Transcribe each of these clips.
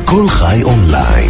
כל חי אונליין,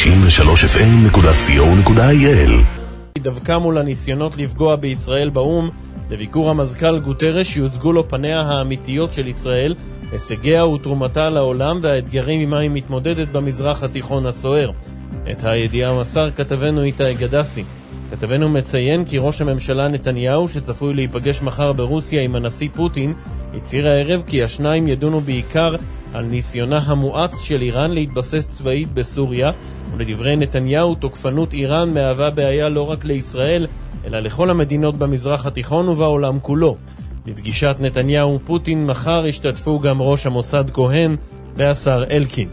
93fm.co.il. דווקא מול הניסיונות לפגוע בישראל באום, לביקור המזכ"ל גוטרש יוצגו לו פניה האמיתיות של ישראל, הישגיה ותרומתה לעולם והאתגרים עמה היא מתמודדת במזרח התיכון הסוער. את הידיעה מסר כתבנו איתי גדסי. כתבנו מציין כי ראש הממשלה נתניהו, שצפוי להיפגש מחר ברוסיה עם הנשיא פוטין, הצהיר הערב כי השניים ידונו בעיקר על ניסיונה המואץ של איראן להתבסס צבאית בסוריה, ולדברי נתניהו תוקפנות איראן מהווה בעיה לא רק לישראל, אלא לכל המדינות במזרח התיכון ובעולם כולו. בפגישת נתניהו ופוטין מחר השתתפו גם ראש המוסד כהן והשר אלקין.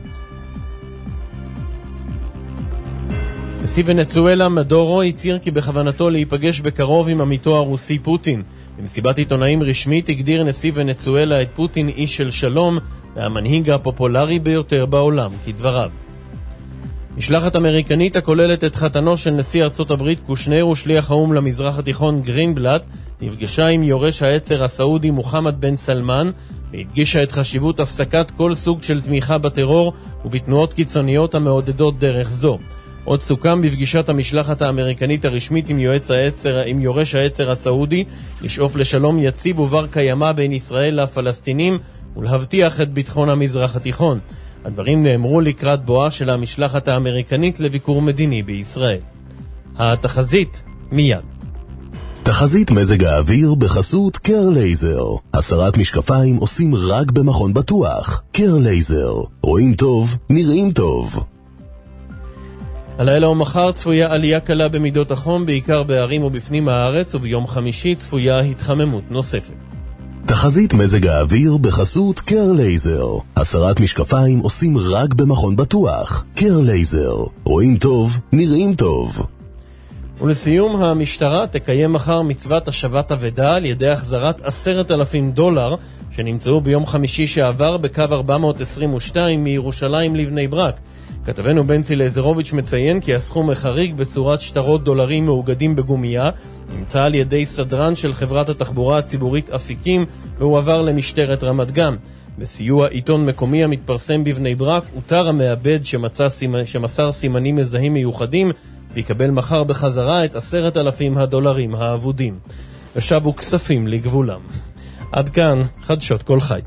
נשיא ונצואלה מדורו הצהיר כי בכוונתו להיפגש בקרוב עם עמיתו הרוסי פוטין. במסיבת עיתונאים רשמית הגדיר נשיא ונצואלה את פוטין איש של שלום והמנהיג הפופולרי ביותר בעולם, כדבריו. משלחת אמריקנית הכוללת את חתנו של נשיא ארצות הברית קושנר ושליח האום למזרח התיכון גרינבלט נפגשה עם יורש העצר הסעודי מוחמד בן סלמן והדגישה את חשיבות הפסקת כל סוג של תמיכה בטרור ובתנועות קיצוניות המעודדות דרך זו. עוד סוכם בפגישת המשלחת האמריקנית הרשמית עם יורש העצר הסעודי לשאוף לשלום יציב ובר קיימא בין ישראל לפלסטינים ולהבטיח את ביטחון המזרח התיכון. הדברים נאמרו לקראת בואה של המשלחת האמריקנית לביקור מדיני בישראל. התחזית מיד. תחזית מזג האוויר בחסות קר לייזר. הסרת משקפיים עושים רק במכון בטוח. קר לייזר. רואים טוב, נראים טוב. הלילה ומחר צפויה עלייה קלה במידות החום, בעיקר בערים ובפנים הארץ, וביום חמישי צפויה התחממות נוספת. תחזית מזג האוויר בחסות קר לייזר. הסרת משקפיים עושים רק במכון בטוח. קר לייזר. רואים טוב, נראים טוב. ולסיום, המשטרה תקיים מחר מצוות השבת אבדה על ידי החזרת $10,000 שנמצאו ביום חמישי שעבר בקו 422 מירושלים לבני ברק. כתבנו בנצי לזרוביץ' מציין כי הסכום החריג בצורת שטרות דולרים מאוגדים בגומייה נמצא על ידי סדרן של חברת התחבורה הציבורית אפיקים והוא עבר למשטרת רמת גן. בסיוע עיתון מקומי המתפרסם בבני ברק, אותר המעבד שמסר סימנים מזהים מיוחדים ויקבל מחר בחזרה את $10,000 האבודים. ושבו כספים לגבולם. עד כאן חדשות כל חי.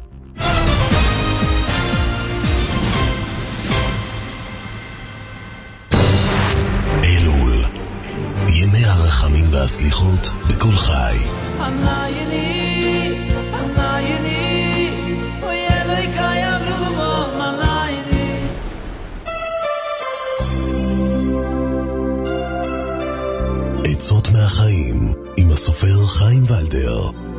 ימי הרחמים והסליחות בכל חי. עצות מהחיים עם הסופר חיים ולדר.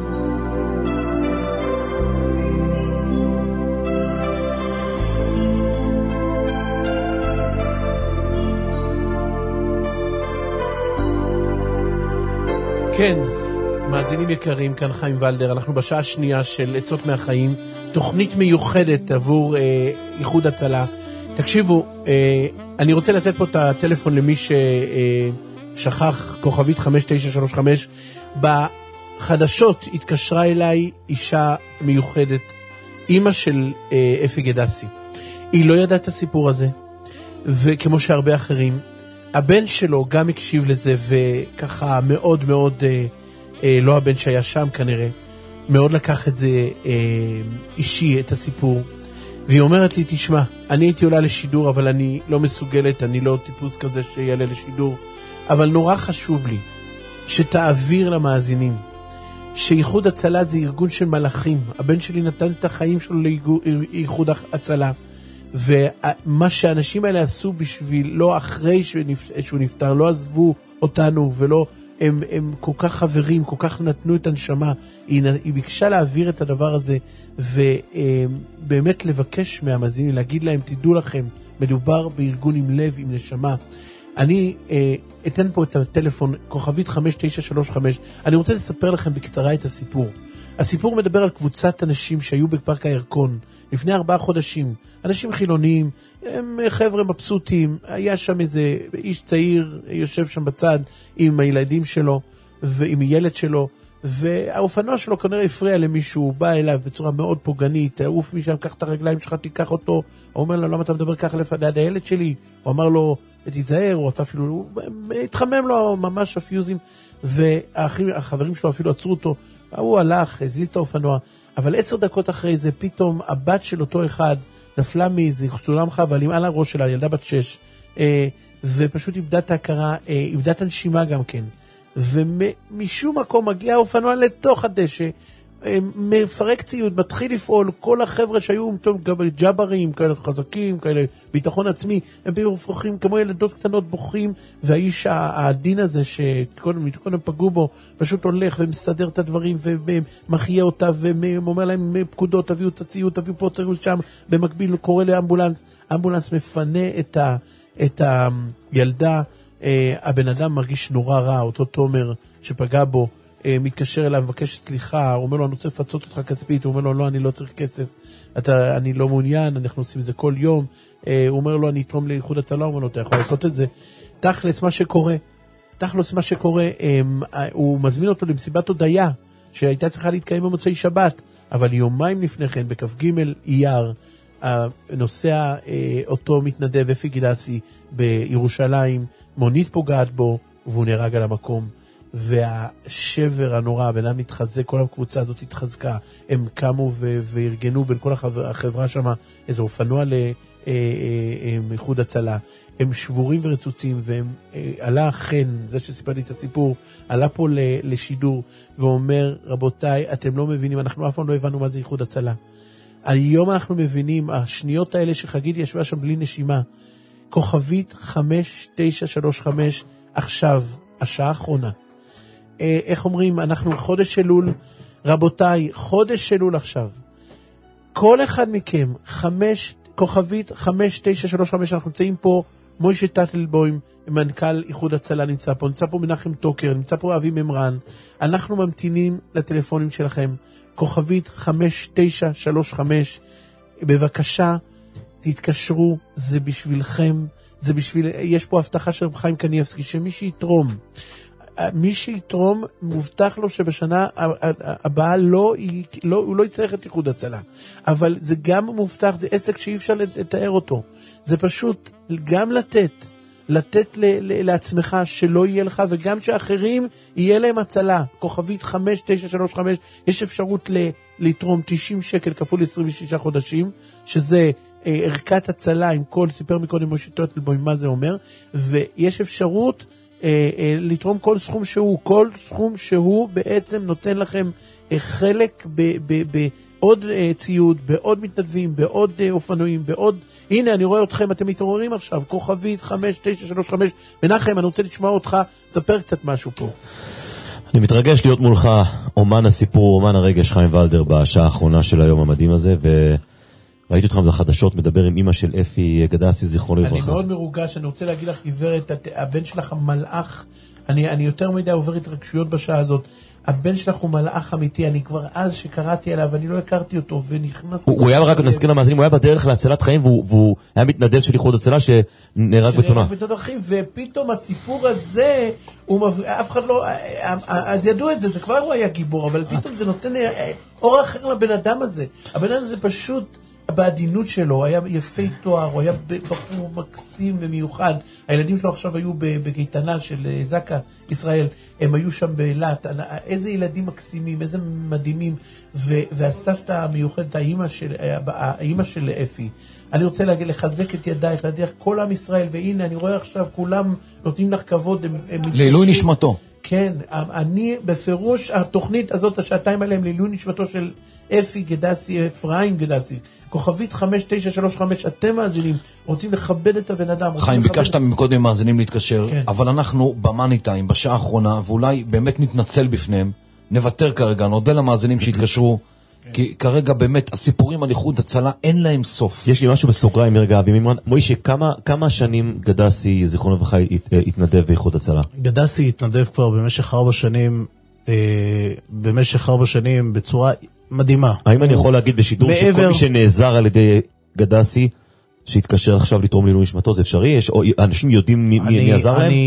כן, מאזינים יקרים, כאן חיים ולדר. אנחנו בשעה השנייה של עצות מהחיים, תוכנית מיוחדת עבור איחוד הצלה. תקשיבו, אני רוצה לתת פה את הטלפון למי ששכח, כוכבית 5935. בחדשות התקשרה אליי אישה מיוחדת, אמא של אפי גדסי. היא לא ידעה את הסיפור הזה, וכמו שהרבה אחרים, הבן שלו גם הקשיב לזה, וככה מאוד מאוד, לא הבן שהיה שם כנראה, מאוד לקח את זה אישי, את הסיפור. והיא אומרת לי, תשמע, אני הייתי עולה לשידור, אבל אני לא מסוגלת, אני לא טיפוס כזה שיעלה לשידור, אבל נורא חשוב לי שתעביר למאזינים, שאיחוד הצלה זה ארגון של מלאכים. הבן שלי נתן את החיים שלו לאיחוד הצלה. ומה שהאנשים האלה עשו בשביל, לא אחרי שהוא נפטר, לא עזבו אותנו ולא, הם כל כך חברים, כל כך נתנו את הנשמה. היא ביקשה להעביר את הדבר הזה ובאמת לבקש מהמאזינים, להגיד להם, תדעו לכם, מדובר בארגון עם לב, עם נשמה. אני אתן פה את הטלפון, כוכבית 5935. אני רוצה לספר לכם בקצרה את הסיפור. הסיפור מדבר על קבוצת אנשים שהיו בפארק הירקון לפני 4 חודשים. אנשים חילוניים, הם חבר'ה מבסוטים. היה שם איזה איש צעיר, יושב שם בצד עם הילדים שלו ועם הילד שלו, והאופנוע שלו כנראה הפריע למישהו, הוא בא אליו בצורה מאוד פוגענית, תעוף משם, קח את הרגליים שלך, תיקח אותו, הוא אומר לו, למה אתה מדבר ככה ליד הילד שלי? הוא אמר לו, תיזהר, הוא אפילו, התחמם לו ממש הפיוזים, והחברים שלו אפילו עצרו אותו, הוא הלך, הזיז את האופנוע, אבל 10 דקות אחרי זה, פתאום הבת של אותו אחד נפלה מאיזה סולם חבלים על הראש שלה, ילדה בת 6, ופשוט איבדה את ההכרה, איבדה את הנשימה גם כן. ומשום מקום מגיע האופנוע לתוך הדשא, מפרק ציוד, מתחיל לפעול, כל החבר'ה שהיו ג'אברים, כאלה חזקים, כאלה ביטחון עצמי, הם פרוחים כמו ילדות קטנות בוכים, והאיש העדין הזה שקודם פגעו בו, פשוט הולך ומסדר את הדברים ומחיה אותה ואומר להם פקודות, תביאו את הציוד, תביאו פה, תביאו שם, במקביל קורא לאמבולנס, האמבולנס מפנה את הילדה, הבן אדם מרגיש נורא רע, אותו תומר שפגע בו, מתקשר אליו, מבקש סליחה, הוא אומר לו, אני רוצה לפצות אותך כספית, הוא אומר לו, לא, אני לא צריך כסף, אני לא מעוניין, אנחנו עושים את זה כל יום, הוא אומר לו, אני אתרום לאיחוד הצלה, הוא אומר לו, אתה יכול לעשות את זה. תכלס מה שקורה, הוא מזמין אותו למסיבת הודיה, שהייתה צריכה להתקיים במוצאי שבת, אבל יומיים לפני כן, בכ"ג אייר, נוסע אותו מתנדב אפי גידסי בירושלים, מונית פוגעת בו, והוא נהרג על המקום. והשבר הנורא, הבן אדם מתחזק, כל הקבוצה הזאת התחזקה, הם קמו וארגנו בין כל החברה שם איזה אופנוע לאיחוד הצלה, הם שבורים ורצוצים, והם עלה חן, זה שסיפרתי את הסיפור, עלה פה לשידור, ואומר, רבותיי, אתם לא מבינים, אנחנו אף פעם לא הבנו מה זה איחוד הצלה. היום אנחנו מבינים, השניות האלה שחגית ישבה שם בלי נשימה, כוכבית 5935, עכשיו, השעה האחרונה. איך אומרים, אנחנו חודש אלול, רבותיי, חודש אלול עכשיו. כל אחד מכם, כוכבית 5935, אנחנו נמצאים פה, מוישה טטלבוים, מנכ"ל איחוד הצלה נמצא פה מנחם טוקר, נמצא פה אבי ממרן, אנחנו ממתינים לטלפונים שלכם, כוכבית 5935, בבקשה, תתקשרו, זה בשבילכם, יש פה הבטחה של חיים קניאבסקי, שמי שיתרום, מובטח לו שבשנה הבאה הוא לא יצטרך את איחוד הצלה. אבל זה גם מובטח, זה עסק שאי אפשר לתאר אותו. זה פשוט גם לתת לעצמך שלא יהיה לך, וגם שאחרים יהיה להם הצלה. כוכבית 5935, יש אפשרות לתרום 90 שקל כפול 26 חודשים, שזה ערכת הצלה עם כל, סיפר מקודם משה טוטלבוים מה זה אומר, ויש אפשרות לתרום כל סכום שהוא בעצם נותן לכם חלק בעוד ציוד, בעוד מתנדבים, בעוד אופנועים, בעוד, הנה אני רואה אתכם, אתם מתעוררים עכשיו, כוכבית 5935, מנחם, אני רוצה לשמוע אותך, תספר קצת משהו פה. אני מתרגש להיות מולך, אומן הסיפור, אומן הרגש, חיים ולדר, בשעה האחרונה של היום המדהים הזה, ראיתי אותך בחדשות, מדבר עם אמא של אפי גדסי, זכרו לברכה. אני מאוד מרוגש, אני רוצה להגיד לך, גברת, הבן שלך המלאך, אני יותר מדי עובר התרגשויות בשעה הזאת, הבן שלך הוא מלאך אמיתי, אני כבר אז שקראתי עליו, אני לא הכרתי אותו, ונכנס... הוא היה רק, נזכיר למאזינים, הוא היה בדרך להצלת חיים, והוא היה מתנדב של איחוד הצלה שנהרג בתאונה. ופתאום הסיפור הזה, אף אחד לא... אז ידעו את זה, זה כבר הוא היה גיבור, אבל פתאום זה נותן אור אחר לבן אדם הזה. הבן אדם הזה פשוט... בעדינות שלו, היה יפי תואר, הוא היה בחור מקסים ומיוחד. הילדים שלו עכשיו היו בגיטנה של זקה ישראל, הם היו שם באילת, איזה ילדים מקסימים, איזה מדהימים, והסבתא המיוחדת, האמא של אפי. אני רוצה לחזק את ידייך, להדיח כל עם ישראל, והנה אני רואה עכשיו כולם נותנים לך כבוד, לעילוי נשמתו. כן, אני בפירוש, התוכנית הזאת, השעתיים עליהם, לעילוי נשמתו של אפי גדסי, אפרים גדסי, כוכבית 5935, אתם מאזינים, רוצים לכבד את הבן אדם. חיים, ביקשת מקודם מאזינים להתקשר, כן. אבל אנחנו במאני טיים, בשעה האחרונה, ואולי באמת נתנצל בפניהם, נוותר כרגע, נודה למאזינים שהתקשרו, כי כרגע באמת הסיפורים על איחוד הצלה אין להם סוף. יש לי משהו בסוגריים מרגע אבי ממרן. מוישה, כמה שנים גדסי, זיכרונו לברכה, התנדב באיחוד הצלה? גדסי התנדב כבר במשך 4 שנים בצורה מדהימה. האם אני יכול להגיד בשידור שכל מי שנעזר על ידי גדסי שהתקשר עכשיו לתרום לעילוי נשמתו, זה אפשרי? אנשים יודעים מי עזר להם?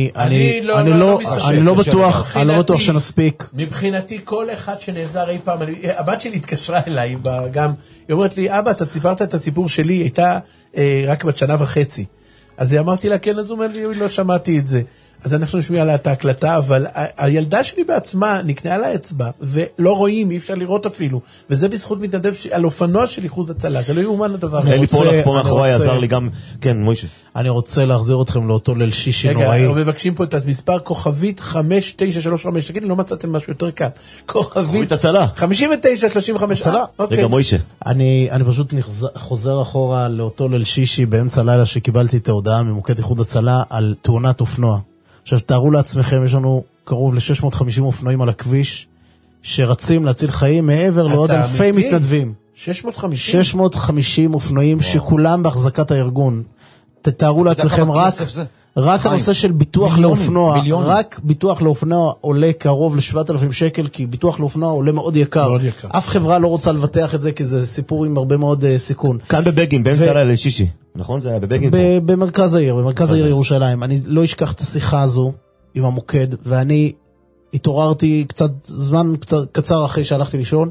אני לא בטוח שנספיק. מבחינתי, כל אחד שנעזר אי פעם, הבת שלי התקשרה אליי, גם, היא אומרת לי, אבא, אתה סיפרת את הסיפור שלי, הייתה רק בת 1.5 שנה. אז אמרתי לה, כן, אז הוא אומר לי, לא שמעתי את זה. אז אנחנו נשמיע לה את ההקלטה, אבל הילדה שלי בעצמה נקנעה לה אצבע, ולא רואים, אי אפשר לראות אפילו, וזה בזכות מתנדב על אופנוע של איחוד הצלה, זה לא יאומן הדבר. אלי פה מאחורי עזר לי גם, כן, מוישה. אני רוצה להחזיר אתכם לאותו ליל שישי נוראי. רגע, מבקשים פה את המספר, כוכבית 5935, תגיד לי, לא מצאתם משהו יותר קל. כוכבית הצלה. 5935. רגע, מוישה. אני פשוט חוזר אחורה לאותו ליל שישי, באמצע הלילה שקיבלתי את ההודעה ממוקד איחוד הצלה על תאונת אופנוע. עכשיו, תארו לעצמכם, יש לנו קרוב ל-650 אופנועים על הכביש, שרצים להציל חיים מעבר לעוד אלפי מתנדבים. 650? 650 אופנועים שכולם בהחזקת הארגון. תתארו לעצמכם רק הנושא של ביטוח לאופנוע, רק ביטוח לאופנוע עולה קרוב ל7,000 שקל, כי ביטוח לאופנוע עולה מאוד יקר. אף חברה לא רוצה לבטח את זה, כי זה סיפור עם הרבה מאוד סיכון. כאן בבגין, באמצע הלילה שישי. נכון? זה היה בבגין? במרכז העיר, במרכז העיר ירושלים. אני לא אשכח את השיחה הזו עם המוקד, ואני התעוררתי זמן קצר אחרי שהלכתי לישון,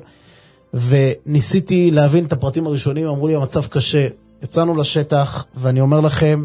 וניסיתי להבין את הפרטים הראשונים, אמרו לי, המצב קשה. יצאנו לשטח, ואני אומר לכם,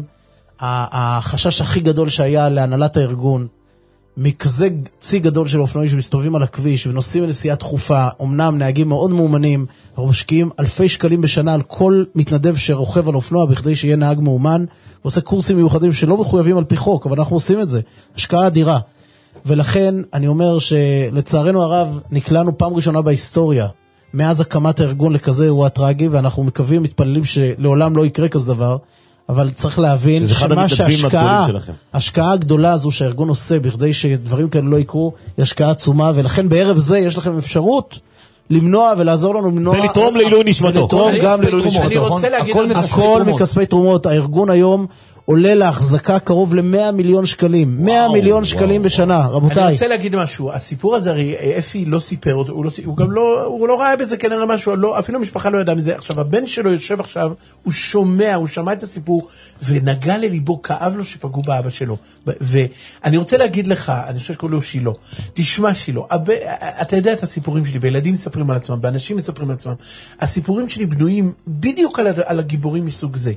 החשש הכי גדול שהיה להנהלת הארגון, מכזה צי גדול של אופנועים שמסתובבים על הכביש ונוסעים לנסיעה דחופה, אמנם נהגים מאוד מאומנים, אנחנו משקיעים אלפי שקלים בשנה על כל מתנדב שרוכב על אופנוע בכדי שיהיה נהג מאומן, ועושה קורסים מיוחדים שלא מחויבים על פי חוק, אבל אנחנו עושים את זה, השקעה אדירה. ולכן אני אומר שלצערנו הרב נקלענו פעם ראשונה בהיסטוריה, מאז הקמת הארגון לכזה אירוע טרגי, ואנחנו מקווים, מתפללים שלעולם לא יקרה כזה דבר, אבל צריך להבין שמה שההשקעה הגדולה הזו שהארגון עושה בכדי שדברים כאלה לא יקרו, היא השקעה עצומה, ולכן בערב זה יש לכם אפשרות למנוע ולעזור לנו למנוע. ולתרום לעילוי נשמתו. ולתרום גם לעילוי נשמתו. הכל מכספי תרומות. הארגון היום עולה להחזקה קרוב ל100 מיליון שקלים. 100 מיליון שקלים בשנה, רבותיי. אני רוצה להגיד משהו. הסיפור הזה, הרי אפי לא סיפר, הוא גם לא ראה בזה כנראה משהו, אפילו המשפחה לא ידעה מזה. עכשיו, הבן שלו יושב עכשיו, הוא שמע את הסיפור, ונגע לליבו, כאב לו שפגעו באבא שלו. ואני רוצה להגיד לך, אני חושב שקוראים לו שילה, תשמע שילה, אתה יודע את הסיפורים שלי, בילדים מספרים על עצמם, באנשים מספרים על עצמם. הסיפורים שלי בנויים בדיוק על הגיבורים מסוג זה.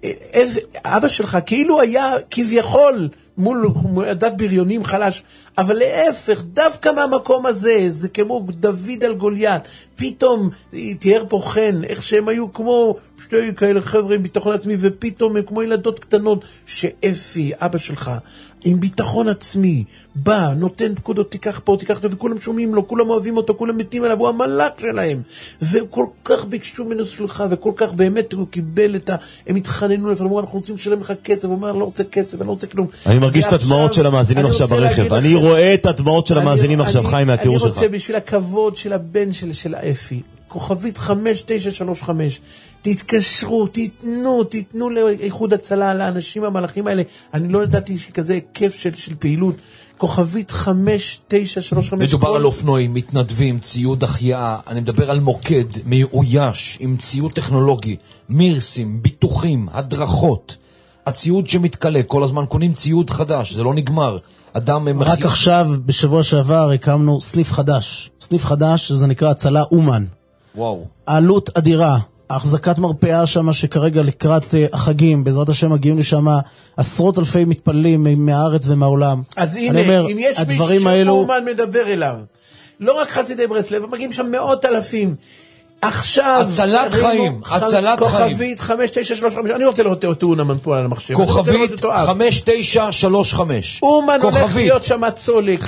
אבא שלך כאילו היה כביכול מול דת בריונים חלש, אבל להפך, דווקא מהמקום הזה, זה כמו דוד על גוליית, פתאום תיאר פה חן, איך שהם היו כמו שתי כאלה חבר'ה עם ביטחון עצמי, ופתאום הם כמו ילדות קטנות, שאפי, אבא שלך, עם ביטחון עצמי, בא, נותן פקודות, תיקח פה, תיקח פה, וכולם שומעים לו, כולם אוהבים אותו, כולם מתים עליו, הוא המלאק שלהם, וכל כך ביקשו ממנו סליחה, וכל כך באמת הוא קיבל הם התחננו לפעמים, אנחנו רוצים לשלם לך כסף, הוא אומר, אני לא רוצה כסף, אני לא רוצה כלום. אני מרגיש את הדמעות של המאזינים עכשיו ברכב, אני רואה את הדמעות של המאזינים עכשיו, חיים, מהתיאור שלך. אני רוצה בשביל הכבוד של הבן של אפי, כוכבית 5935, תתקשרו, תיתנו לאיחוד הצלה, לאנשים המלאכים האלה, אני לא ידעתי שכזה כיף של פעילות, כוכבית 5935. מדובר על אופנועים, מתנדבים, ציוד החייאה, אני מדבר על מוקד מאויש, עם ציוד טכנולוגי, מירסים, ביטוחים, הדרכות, הציוד שמתקלה, כל הזמן קונים ציוד חדש, זה לא נגמר. רק עכשיו, בשבוע שעבר, הקמנו סניף חדש, שזה נקרא הצלה אומן. וואו. העלות אדירה, החזקת מרפאה שם שכרגע לקראת החגים, בעזרת השם מגיעים לשם עשרות אלפי מתפללים מהארץ ומהעולם. אז הנה, אם יש מישהו שאומן מדבר אליו, לא רק חסידי ברסלב, מגיעים שם מאות אלפים. עכשיו, הצלת חיים, כוכבית 5935, אני רוצה לראות תאונה מנפול על המחשב. כוכבית 5935. אומן הולך להיות שם הצולק.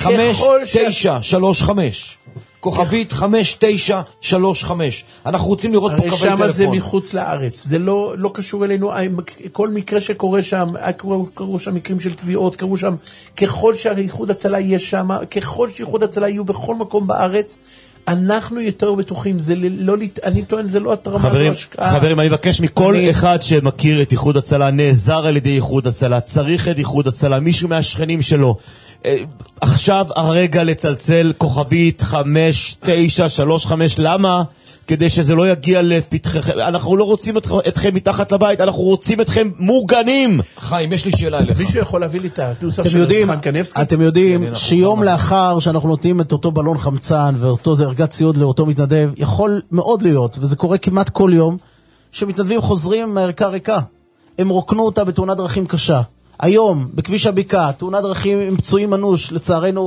5935. כוכבית 5935. אנחנו רוצים לראות פה קווי טלפון. שם זה מחוץ לארץ. זה לא קשור אלינו. כל מקרה שקורה שם, קראו שם מקרים של תביעות, קראו שם, ככל שהייחוד הצלה יהיה שם, ככל שייחוד הצלה יהיו בכל מקום בארץ, אנחנו יותר בטוחים, אני טוען, זה לא התרמה, זו השקעה. חברים, אני מבקש מכל אחד שמכיר את איחוד הצלה, נעזר על ידי איחוד הצלה, צריך את איחוד הצלה, מישהו מהשכנים שלו, עכשיו הרגע לצלצל כוכבית 5935, למה? כדי שזה לא יגיע לפתחכם. אנחנו לא רוצים אתכם מתחת לבית, אנחנו רוצים אתכם מוגנים. חיים, יש לי שאלה אליך. מישהו יכול להביא לי את הנוסח של חיים קניבסקי? אתם יודעים שיום לאחר שאנחנו נותנים את אותו בלון חמצן ואותו ערגת ציוד לאותו מתנדב, יכול מאוד להיות, וזה קורה כמעט כל יום, שמתנדבים חוזרים מהערכה ריקה. הם רוקנו אותה בתאונת דרכים קשה. היום, בכביש הבקעה, תאונת דרכים עם פצועים אנוש, לצערנו,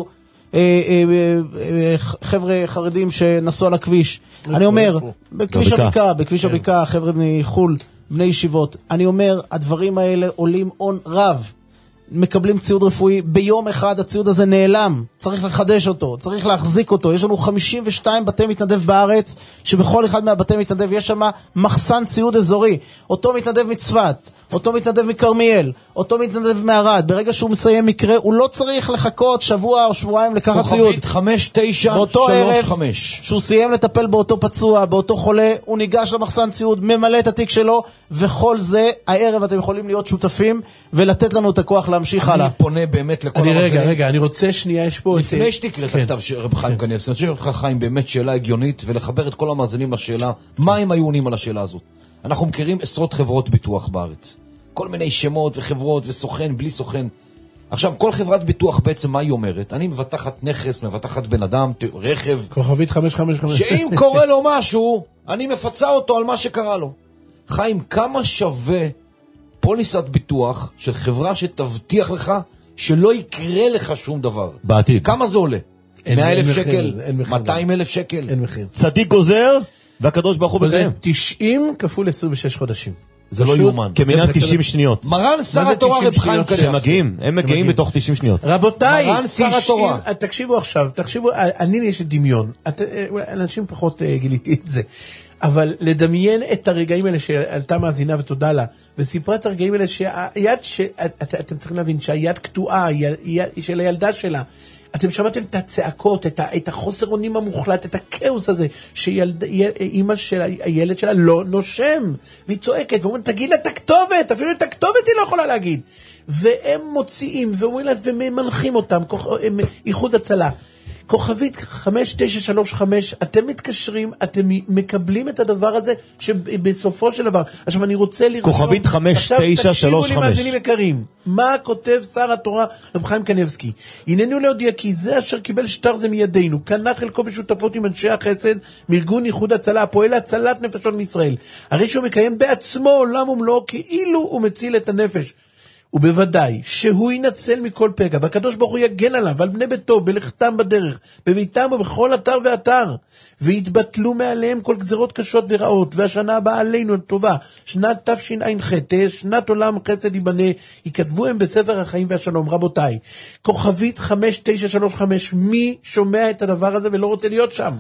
חבר'ה חרדים שנסעו על הכביש. אני אומר, בכביש הבקעה, חבר'ה מחול, בני ישיבות. אני אומר, הדברים האלה עולים הון רב. מקבלים ציוד רפואי, ביום אחד הציוד הזה נעלם, צריך לחדש אותו, צריך להחזיק אותו. יש לנו 52 בתי מתנדב בארץ, שבכל אחד מהבתי מתנדב יש שם מחסן ציוד אזורי. אותו מתנדב מצפת, אותו מתנדב מקרמיאל, אותו מתנדב מערד, ברגע שהוא מסיים מקרה, הוא לא צריך לחכות שבוע או שבועיים לקחת ציוד. כוכבית 5935. באותו ערב, שהוא סיים לטפל באותו פצוע, באותו חולה, הוא ניגש למחסן ציוד, ממלא את התיק שלו, וכל זה, הערב אתם יכולים להיות שותפים, ולתת לנו את הכוח להמשיך הלאה. אני פונה באמת לכל המאזינים. רגע, אני רוצה שנייה, יש פה... לפני שתקרא את הכתב של רב חיים קניבסקי, אני רוצה לשאול אותך, חיים, באמת שאלה הגיונית, ולחבר את כל המאזינים לשאלה, מה הם היו עונים על השאלה הזאת? אנחנו מכירים עשרות חברות ביטוח בארץ. כל מיני שמות וחברות וסוכן, בלי סוכן. עכשיו, כל חברת ביטוח בעצם מה היא אומרת? אני מבטחת נכס, מבטחת בן אדם, רכב. כוכבית 555. שאם קורה לו משהו, אני מפצה אותו על מה שקרה לו. חיים, כמה שווה פוליסת ביטוח של חברה שתבטיח לך שלא יקרה לך שום דבר? בעתיד. כמה זה עולה? 100,000 שקל? 200,000 שקל? אין מחיר. צדיק גוזר, והקדוש ברוך הוא מקיים. 90 כפול 26 חודשים. זה לא יומן. כמעניין 90 שניות. מרן שר התורה רב חיים קניבסקי. הם מגיעים בתוך 90 שניות. רבותיי, מרן שר התורה. תקשיבו עכשיו, אני יש לי דמיון. אנשים פחות גיליתי את זה. אבל לדמיין את הרגעים האלה שעלתה מאזינה ותודה לה, וסיפרה את הרגעים האלה שהיד, אתם צריכים להבין שהיד קטועה, של הילדה שלה, אתם שמעתם את הצעקות, את החוסר אונים המוחלט, את הכאוס הזה, שאימא של הילד שלה לא נושם, והיא צועקת, ואומרים, תגיד לה את הכתובת, אפילו את הכתובת היא לא יכולה להגיד. והם מוציאים, ואומרים לה, ומנחים אותם, איחוד הצלה. כוכבית 5935, אתם מתקשרים, אתם מקבלים את הדבר הזה שבסופו של דבר. עכשיו אני רוצה לרשום... כוכבית 5935. תקשיבו לי מאזינים יקרים. מה כותב שר התורה רב חיים קניבסקי? הננו להודיע כי זה אשר קיבל שטר זה מידינו, קנה חלקו בשותפות עם אנשי החסד מארגון איחוד הצלה, הפועל להצלת נפשות מישראל. הרי שהוא מקיים בעצמו עולם ומלואו כאילו הוא מציל את הנפש. ובוודאי שהוא ינצל מכל פגע, והקדוש ברוך הוא יגן עליו ועל בני ביתו בלכתם בדרך, בביתם ובכל אתר ואתר, ויתבטלו מעליהם כל גזרות קשות ורעות, והשנה הבאה עלינו הטובה, שנת תשע"ח, שנת עולם חסד ייבנה, יכתבו הם בספר החיים והשלום. רבותיי, כוכבית 5935, מי שומע את הדבר הזה ולא רוצה להיות שם?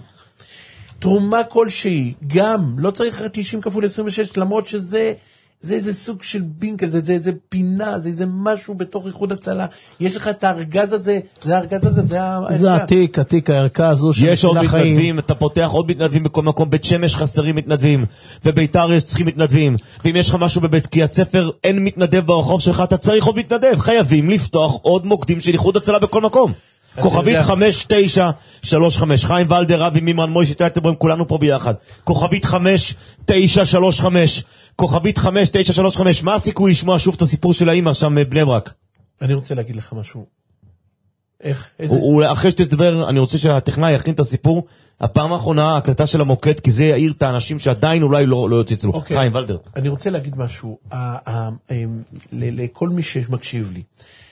תרומה כלשהי, גם, לא צריך 90 כפול 26, למרות שזה... זה איזה סוג של בינקל, זה איזה פינה, זה איזה משהו בתוך איחוד הצלה. יש לך את הארגז הזה, זה הארגז הזה, זה העתיק, הערכה הזו של יש עוד מתנדבים, אתה פותח עוד מתנדבים בכל מקום, בית שמש חסרים מתנדבים, וביתר יש צריכים מתנדבים, ואם יש לך משהו בבית קריית ספר, אין מתנדב ברחוב שלך, אתה צריך עוד מתנדב, חייבים לפתוח עוד מוקדים של איחוד הצלה בכל מקום. כוכבית 5935, חיים ולדר, אבי מימרן, מוישה טייטלבוים, כולנו פה ביחד. כוכבית 5935, כוכבית 5935, מה הסיכוי לשמוע שוב את הסיפור של האמא שם בני ברק? אני רוצה להגיד לך משהו. איך? אחרי שתדבר, אני רוצה שהטכנאי יכין את הסיפור. הפעם האחרונה, ההקלטה של המוקד, כי זה יעיר את האנשים שעדיין אולי לא יוצאו. חיים ולדר. אני רוצה להגיד משהו, לכל מי שמקשיב לי.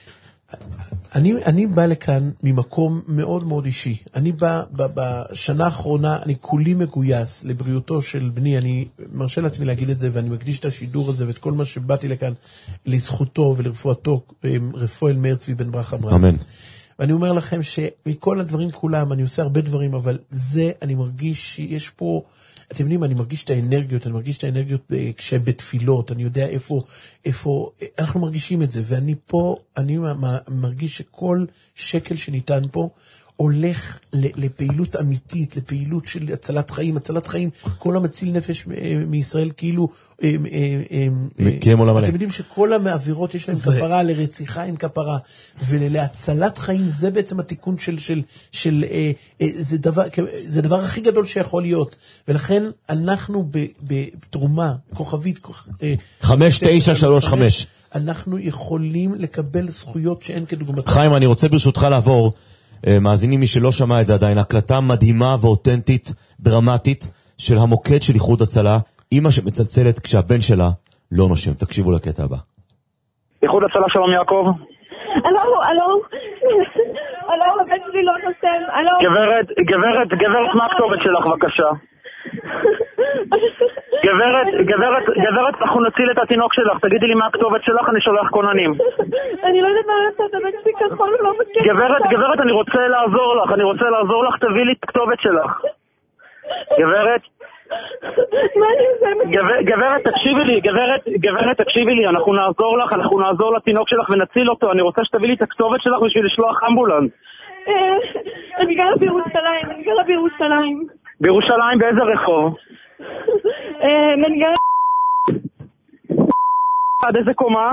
אני בא לכאן ממקום מאוד מאוד אישי. אני בא בשנה האחרונה, אני כולי מגויס לבריאותו של בני, אני מרשה לעצמי להגיד את זה, ואני מקדיש את השידור הזה, ואת כל מה שבאתי לכאן, לזכותו ולרפואתו, רפואל מאיר צבי בן ברכה אברהם. אמן. ואני אומר לכם שמכל הדברים כולם, אני עושה הרבה דברים, אבל זה, אני מרגיש שיש פה, אתם יודעים, אני מרגיש את האנרגיות, אני מרגיש את האנרגיות כשבתפילות, אני יודע איפה, אנחנו מרגישים את זה, ואני פה, אני מרגיש שכל שקל שניתן פה, הולך לפעילות אמיתית, לפעילות של הצלת חיים. הצלת חיים, כל המציל נפש מישראל כאילו... אתם יודעים שכל המעבירות יש להם כפרה, לרציחה אין כפרה, ולהצלת חיים זה בעצם התיקון זה דבר הכי גדול שיכול להיות. ולכן אנחנו בתרומה, כוכבית 5935 אנחנו יכולים לקבל זכויות שאין כדוגמת. חיים, אני רוצה ברשותך לעבור, מאזינים מי שלא שמע את זה עדיין, הקלטה מדהימה ואותנטית, דרמטית, של המוקד של איחוד הצלה, אמא שמצלצלת כשהבן שלה לא נושם. תקשיבו לקטע הבא. איחוד הצלה, שלום יעקב. אלו, הבן שלי לא נושם. גברת, מה הכתובת שלך בבקשה? גברת, אנחנו נציל את התינוק שלך, תגידי לי מה הכתובת שלך, אני שולח כוננים. אני לא יודעת מה לעשות, הבן שלי כחול, הוא לא מכיר. גברת, אני רוצה לעזור לך, תביא לי את הכתובת שלך. גברת, תקשיבי לי, אנחנו נעזור לתינוק שלך ונציל אותו, אני רוצה שתביא לי את הכתובת שלך בשביל לשלוח אמבולנס. אני גרה בירושלים. בירושלים באיזה רחוב? אני גרה... עד איזה קומה?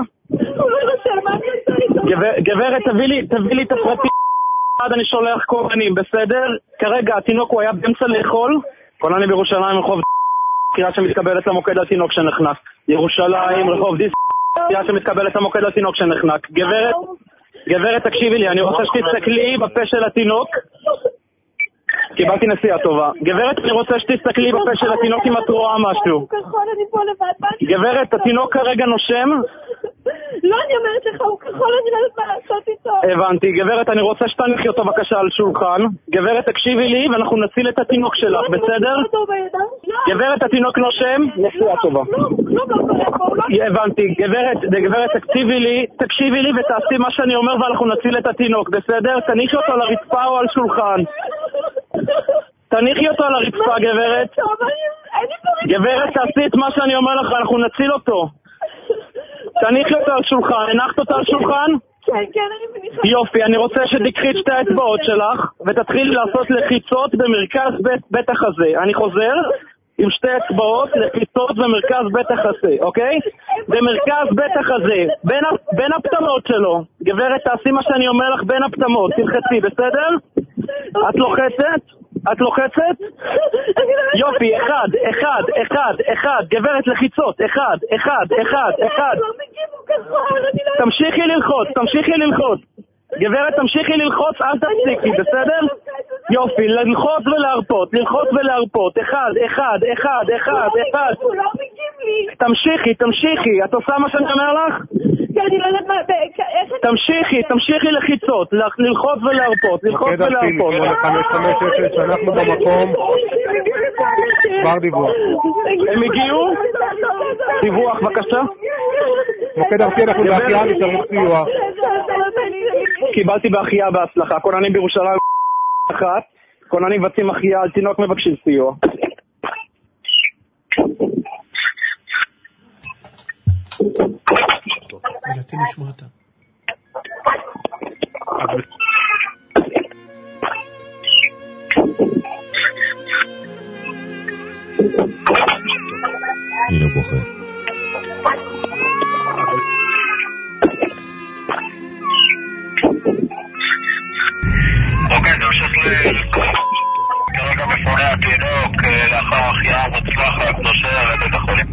גברת, תביא לי את הפרטים. אני שולח כוננים, בסדר? כרגע התינוק הוא היה באמצע לאכול. כוננים בירושלים, רחוב קריאה שמתקבלת למוקד לתינוק שנחנק. ירושלים, רחוב דיס קריאה שמתקבלת למוקד לתינוק שנחנק. גברת, תקשיבי לי, אני רוצה שתסתכלי בפה של התינוק. קיבלתי נסיעה טובה. גברת, אני רוצה שתסתכלי בפה של התינוק אם את רואה משהו. גברת, התינוק כרגע נושם? לא, אני אומרת לך, הוא כחול, אני לא יודעת מה לעשות איתו. הבנתי. גברת, אני רוצה שתניחי אותו בבקשה על שולחן. גברת, תקשיבי לי ואנחנו נציל את התינוק שלך, בסדר? גברת, התינוק נושם? נסיעה טובה. הבנתי. גברת, תקשיבי לי ותעשי מה שאני אומר ואנחנו נציל את התינוק, בסדר? תניחי אותו על הרצפה או על שולחן. תניחי אותו על הרצפה, גברת. גברת, תעשי את מה שאני אומר לך, אנחנו נציל אותו. תניחי אותו על שולחן. הנחת אותו על שולחן? כן, אני מניחה. יופי, אני רוצה שתקחי את שתי האצבעות שלך ותתחילי לעשות לחיצות במרכז בית החזה. אני חוזר עם שתי אצבעות לחיצות במרכז בית החזה, אוקיי? במרכז בית החזה, בין הפטמות שלו. גברת, תעשי מה שאני אומר לך בין הפטמות. תלחצי, בסדר? את לוחצת? יופי, אחד, גברת, לחיצות, אחד. תמשיכי ללחוץ. גברת, תמשיכי ללחוץ, אל תפסיקי, בסדר? יופי, ללחוץ ולהרפות, אחד. הוא לא מגיב לי. תמשיכי, את עושה מה שאני אומר לך? אני לא יודעת מה... תמשיכי לחיצות, ללחוץ ולהרפות. מוקד ארצי, 550, אנחנו במקום. כבר דיווח. הם הגיעו? דיווח, בבקשה. מוקד ארצי, אנחנו בהחייאה, נצטרך סיוע. קיבלתי בהחייאה בהצלחה. כוננים בירושלים אחת. כוננים מבצעים החייאה על תינוק מבקשים סיוע. רגע, נשמע אותה. הנה בוכה. אוקיי, תמשיך כרגע מפונה התינוק לאחר החייאה מוצלחת נושר לבית החולים.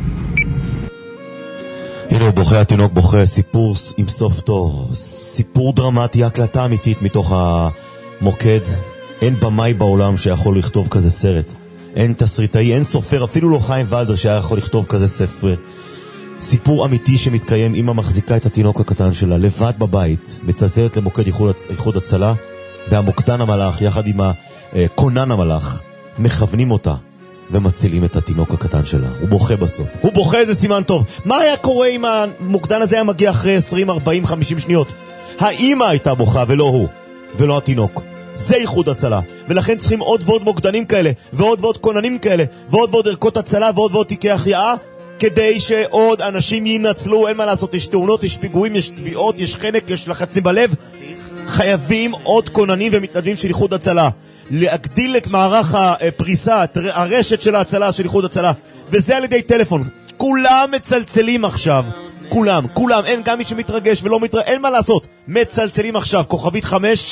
הנה הוא בוכה, התינוק בוכה, סיפור עם סוף טוב, סיפור דרמטי, הקלטה אמיתית מתוך המוקד. אין במאי בעולם שיכול לכתוב כזה סרט, אין תסריטאי, אין סופר, אפילו לא חיים ולדר שהיה יכול לכתוב כזה ספר. סיפור אמיתי שמתקיים. אמא מחזיקה את התינוק הקטן שלה לבד בבית, מצלצלת למוקד איחוד הצלה, והמוקדן המלאך יחד עם הקונן המלאך מכוונים אותה ומצילים את התינוק הקטן שלה. הוא בוכה בסוף. הוא בוכה, זה סימן טוב. מה היה קורה אם המוקדן הזה היה מגיע אחרי 20, 40, 50 שניות? האמא הייתה בוכה ולא הוא, ולא התינוק. זה איחוד הצלה. ולכן צריכים עוד ועוד מוקדנים כאלה, ועוד ועוד קוננים כאלה, ועוד ועוד ערכות הצלה, ועוד ועוד תיקי החייאה, כדי שעוד אנשים ינצלו. אין מה לעשות, יש תאונות, יש פיגועים, יש תביעות, יש חנק, יש לחצים בלב. חייבים עוד כוננים ומתנדבים של איחוד הצלה. להגדיל את מערך הפריסה, הרשת של ההצלה של איחוד הצלה, וזה על ידי טלפון. כולם מצלצלים עכשיו, כולם, אין גם מי שמתרגש ולא מתרגש, אין מה לעשות, מצלצלים עכשיו, כוכבית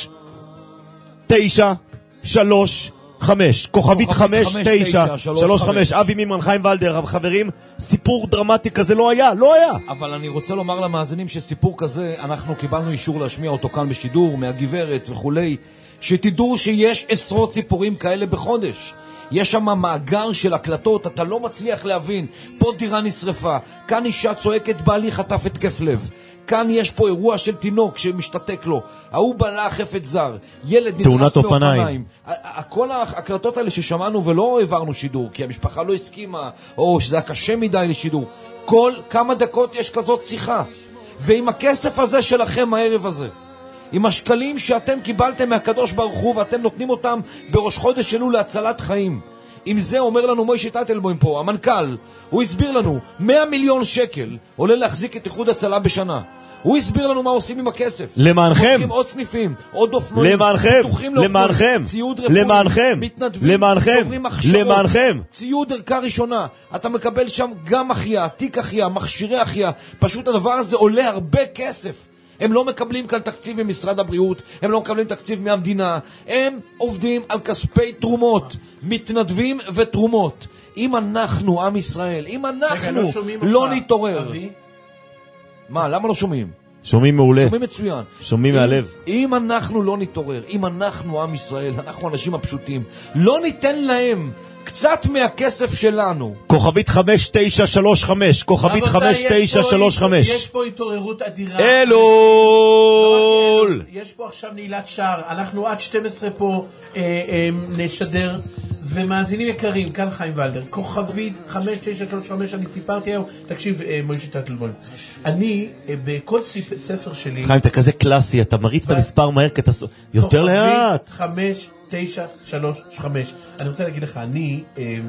5935, כוכבית 5935, אבי מימרן, חיים ולדר, חברים, סיפור דרמטי כזה לא היה. אבל אני רוצה לומר למאזינים שסיפור כזה, אנחנו קיבלנו אישור להשמיע אותו כאן בשידור, מהגברת וכולי, שתדעו שיש עשרות סיפורים כאלה בחודש. יש שם מאגר של הקלטות, אתה לא מצליח להבין. פה דירה נשרפה, כאן אישה צועקת בעלי חטף התקף לב, כאן יש פה אירוע של תינוק שמשתתק לו, ההוא בלע חפץ זר, ילד נדרס מאופניים. כל ההקלטות האלה ששמענו ולא העברנו שידור כי המשפחה לא הסכימה או שזה היה קשה מדי לשידור, כל כמה דקות יש כזאת שיחה. ועם הכסף הזה שלכם הערב הזה, עם השקלים שאתם קיבלתם מהקדוש ברוך הוא ואתם נותנים אותם בראש חודש אלול להצלת חיים, עם זה אומר לנו מוישה טייטלבוים פה, המנכ"ל, הוא הסביר לנו 100 מיליון שקל עולה להחזיק את איחוד הצלה בשנה. הוא הסביר לנו מה עושים עם הכסף. למענכם. פותחים עוד סניפים, עוד אופנועים. למענכם. ציוד רפואי. מתנדבים. שעוברים הכשרות. ציוד ערכה ראשונה. אתה מקבל שם גם החיה, תיק החיה, מכשירי החיה. פשוט הדבר הזה עולה הרבה כסף. הם לא מקבלים כאן תקציב ממשרד הבריאות, הם לא מקבלים תקציב מהמדינה, הם עובדים על כספי תרומות, מתנדבים ותרומות. אם אנחנו, עם ישראל, אם אנחנו לא נתעורר... מה, למה לא שומעים? שומעים מעולה. שומעים מצוין. שומעים מהלב. אם אנחנו לא נתעורר, אם אנחנו, עם ישראל, אנחנו אנשים הפשוטים, לא ניתן להם קצת מהכסף שלנו. כוכבית 5935, כוכבית 5935. יש פה התעוררות אדירה. אלול! יש פה עכשיו נעילת שער. אנחנו עד 12 פה נשדר, ומאזינים יקרים, כאן חיים ולדר, כוכבית 5935, אני סיפרתי היום, תקשיב מוישה טייטלבוים, אני בכל ספר שלי... חיים, אתה כזה קלאסי, אתה מריץ את המספר מהר, כי אתה יותר לאט. כוכבית 5935. אני רוצה להגיד לך, אני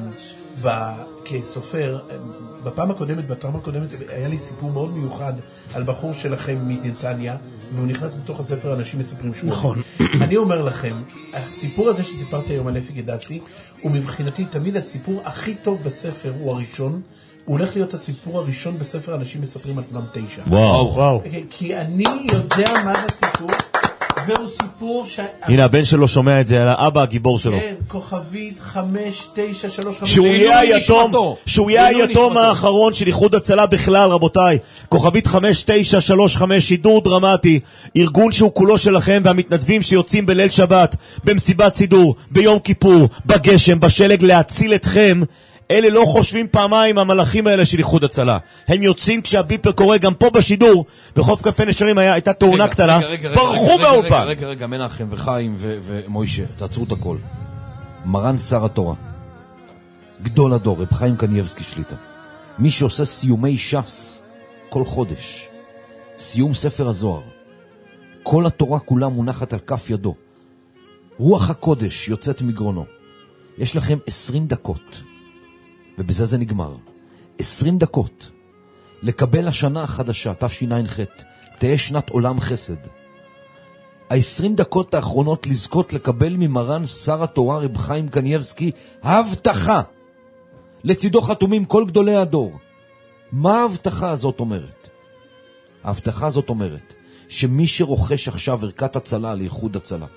כסופר, בפעם הקודמת, בטרמה הקודמת, היה לי סיפור מאוד מיוחד על בחור שלכם מנתניה, והוא נכנס בתוך הספר אנשים מספרים שהוא. נכון. אני אומר לכם, הסיפור הזה שסיפרתי היום על אפי גדסי, הוא מבחינתי תמיד הסיפור הכי טוב בספר, הוא הראשון. הוא הולך להיות הסיפור הראשון בספר אנשים מספרים עצמם 9. וואו. כי אני יודע מה זה סיפור, והוא סיפור הנה, הבן שלו שומע את זה, על האבא הגיבור שלו. כן, כוכבית 5935. שהוא יהיה היתום האחרון של איחוד הצלה בכלל, רבותיי. כוכבית 5935, שידור דרמטי, ארגון שהוא כולו שלכם, והמתנדבים שיוצאים בליל שבת, במסיבת סידור, ביום כיפור, בגשם, בשלג, להציל אתכם. אלה לא חושבים פעמיים המלאכים האלה של איחוד הצלה. הם יוצאים כשהביפר קורה, גם פה בשידור, בחוף קפה נשרים הייתה תאונה קטנה, ברחו מהאולפן. רגע, מנחם וחיים ומוישה, תעצרו את הכל. מרן שר התורה, גדול הדור, רב חיים קניבסקי שליטה, מי שעושה סיומי ש"ס כל חודש, סיום ספר הזוהר, כל התורה כולה מונחת על כף ידו, רוח הקודש יוצאת מגרונו. יש לכם 20 דקות, ובזה זה נגמר. 20 דקות לקבל השנה החדשה, תשע"ח, תהיה שנת עולם חסד. ה-20 דקות האחרונות לזכות לקבל ממרן שר התורה רב חיים קניבסקי הבטחה. לצידו חתומים כל גדולי הדור. מה ההבטחה הזאת אומרת? ההבטחה הזאת אומרת שמי שרוכש עכשיו ערכת הצלה לאיחוד הצלה,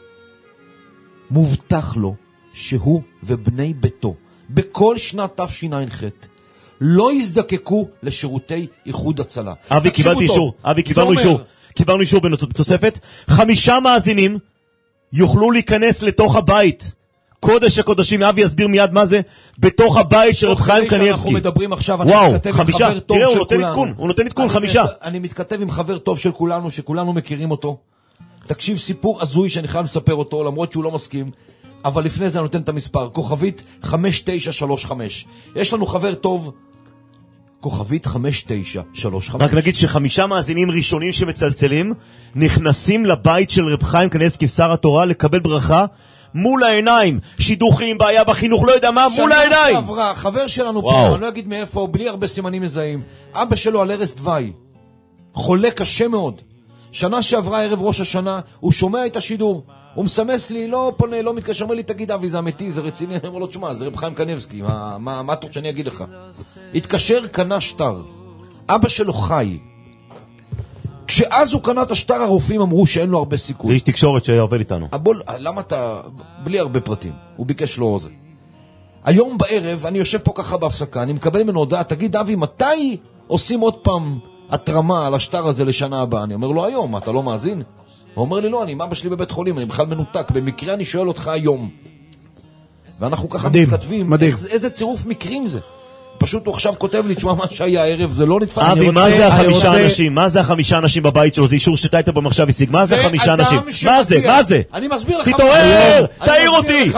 מובטח לו שהוא ובני ביתו בכל שנת תשע"ח לא יזדקקו לשירותי איחוד הצלה. אבי, קיבלתי אישור. אבי, קיבלנו אישור בתוספת. 5 מאזינים יוכלו להיכנס לתוך הבית. קודש הקודשים, אבי יסביר מיד מה זה, בתוך הבית של רב חיים קניבסקי. אנחנו מדברים עכשיו, וואו, 5. תראה, הוא נותן עדכון, 5. אני מתכתב עם חבר טוב של כולנו, שכולנו מכירים אותו. תקשיב, סיפור הזוי שאני חייב לספר אותו, למרות שהוא לא מסכים. אבל לפני זה אני נותן את המספר, כוכבית 5935. יש לנו חבר טוב, כוכבית 5935. רק נגיד ש5 מאזינים ראשונים שמצלצלים, נכנסים לבית של רב חיים קניבסקי שר התורה לקבל ברכה, מול העיניים, שידוכים, בעיה בחינוך, לא יודע מה, מול העיניים. שנה שעברה, חבר שלנו פה, אני לא אגיד מאיפה, בלי הרבה סימנים מזהים, אבא שלו על ערש דווי, חולה קשה מאוד, שנה שעברה ערב ראש השנה, הוא שומע את השידור, הוא מסמס לי, לא פונה, לא מתקשר, אומר לי, תגיד אבי, זה אמיתי, זה רציני, אני אומר לו, תשמע, זה רב חיים קניבסקי, מה אתה שאני אגיד לך? התקשר, קנה שטר, אבא שלו חי, כשאז הוא קנה את השטר, הרופאים אמרו שאין לו הרבה סיכוי. זה איש תקשורת שעובד איתנו. למה אתה, בלי הרבה פרטים, הוא ביקש לו זה. היום בערב, אני יושב פה ככה בהפסקה, אני מקבל ממנו הודעה, תגיד אבי, מתי עושים עוד פעם התרמה על השטר הזה לשנה הבאה? אני אומר לו, היום, אתה לא מאזין? הוא אומר לי, לא, אני עם אבא שלי בבית חולים, אני בכלל מנותק, במקרה אני שואל אותך היום. ואנחנו ככה מתכתבים, איזה צירוף מקרים זה? פשוט הוא עכשיו כותב לי, תשמע, מה שהיה הערב, זה לא נתפס. אבי, מה זה החמישה אנשים? מה זה החמישה אנשים בבית שלו? זה אישור שטייטל במחשב השיג. מה זה החמישה אנשים? מה זה? מה זה? אני מסביר לך. תתעורר! תעיר אותי!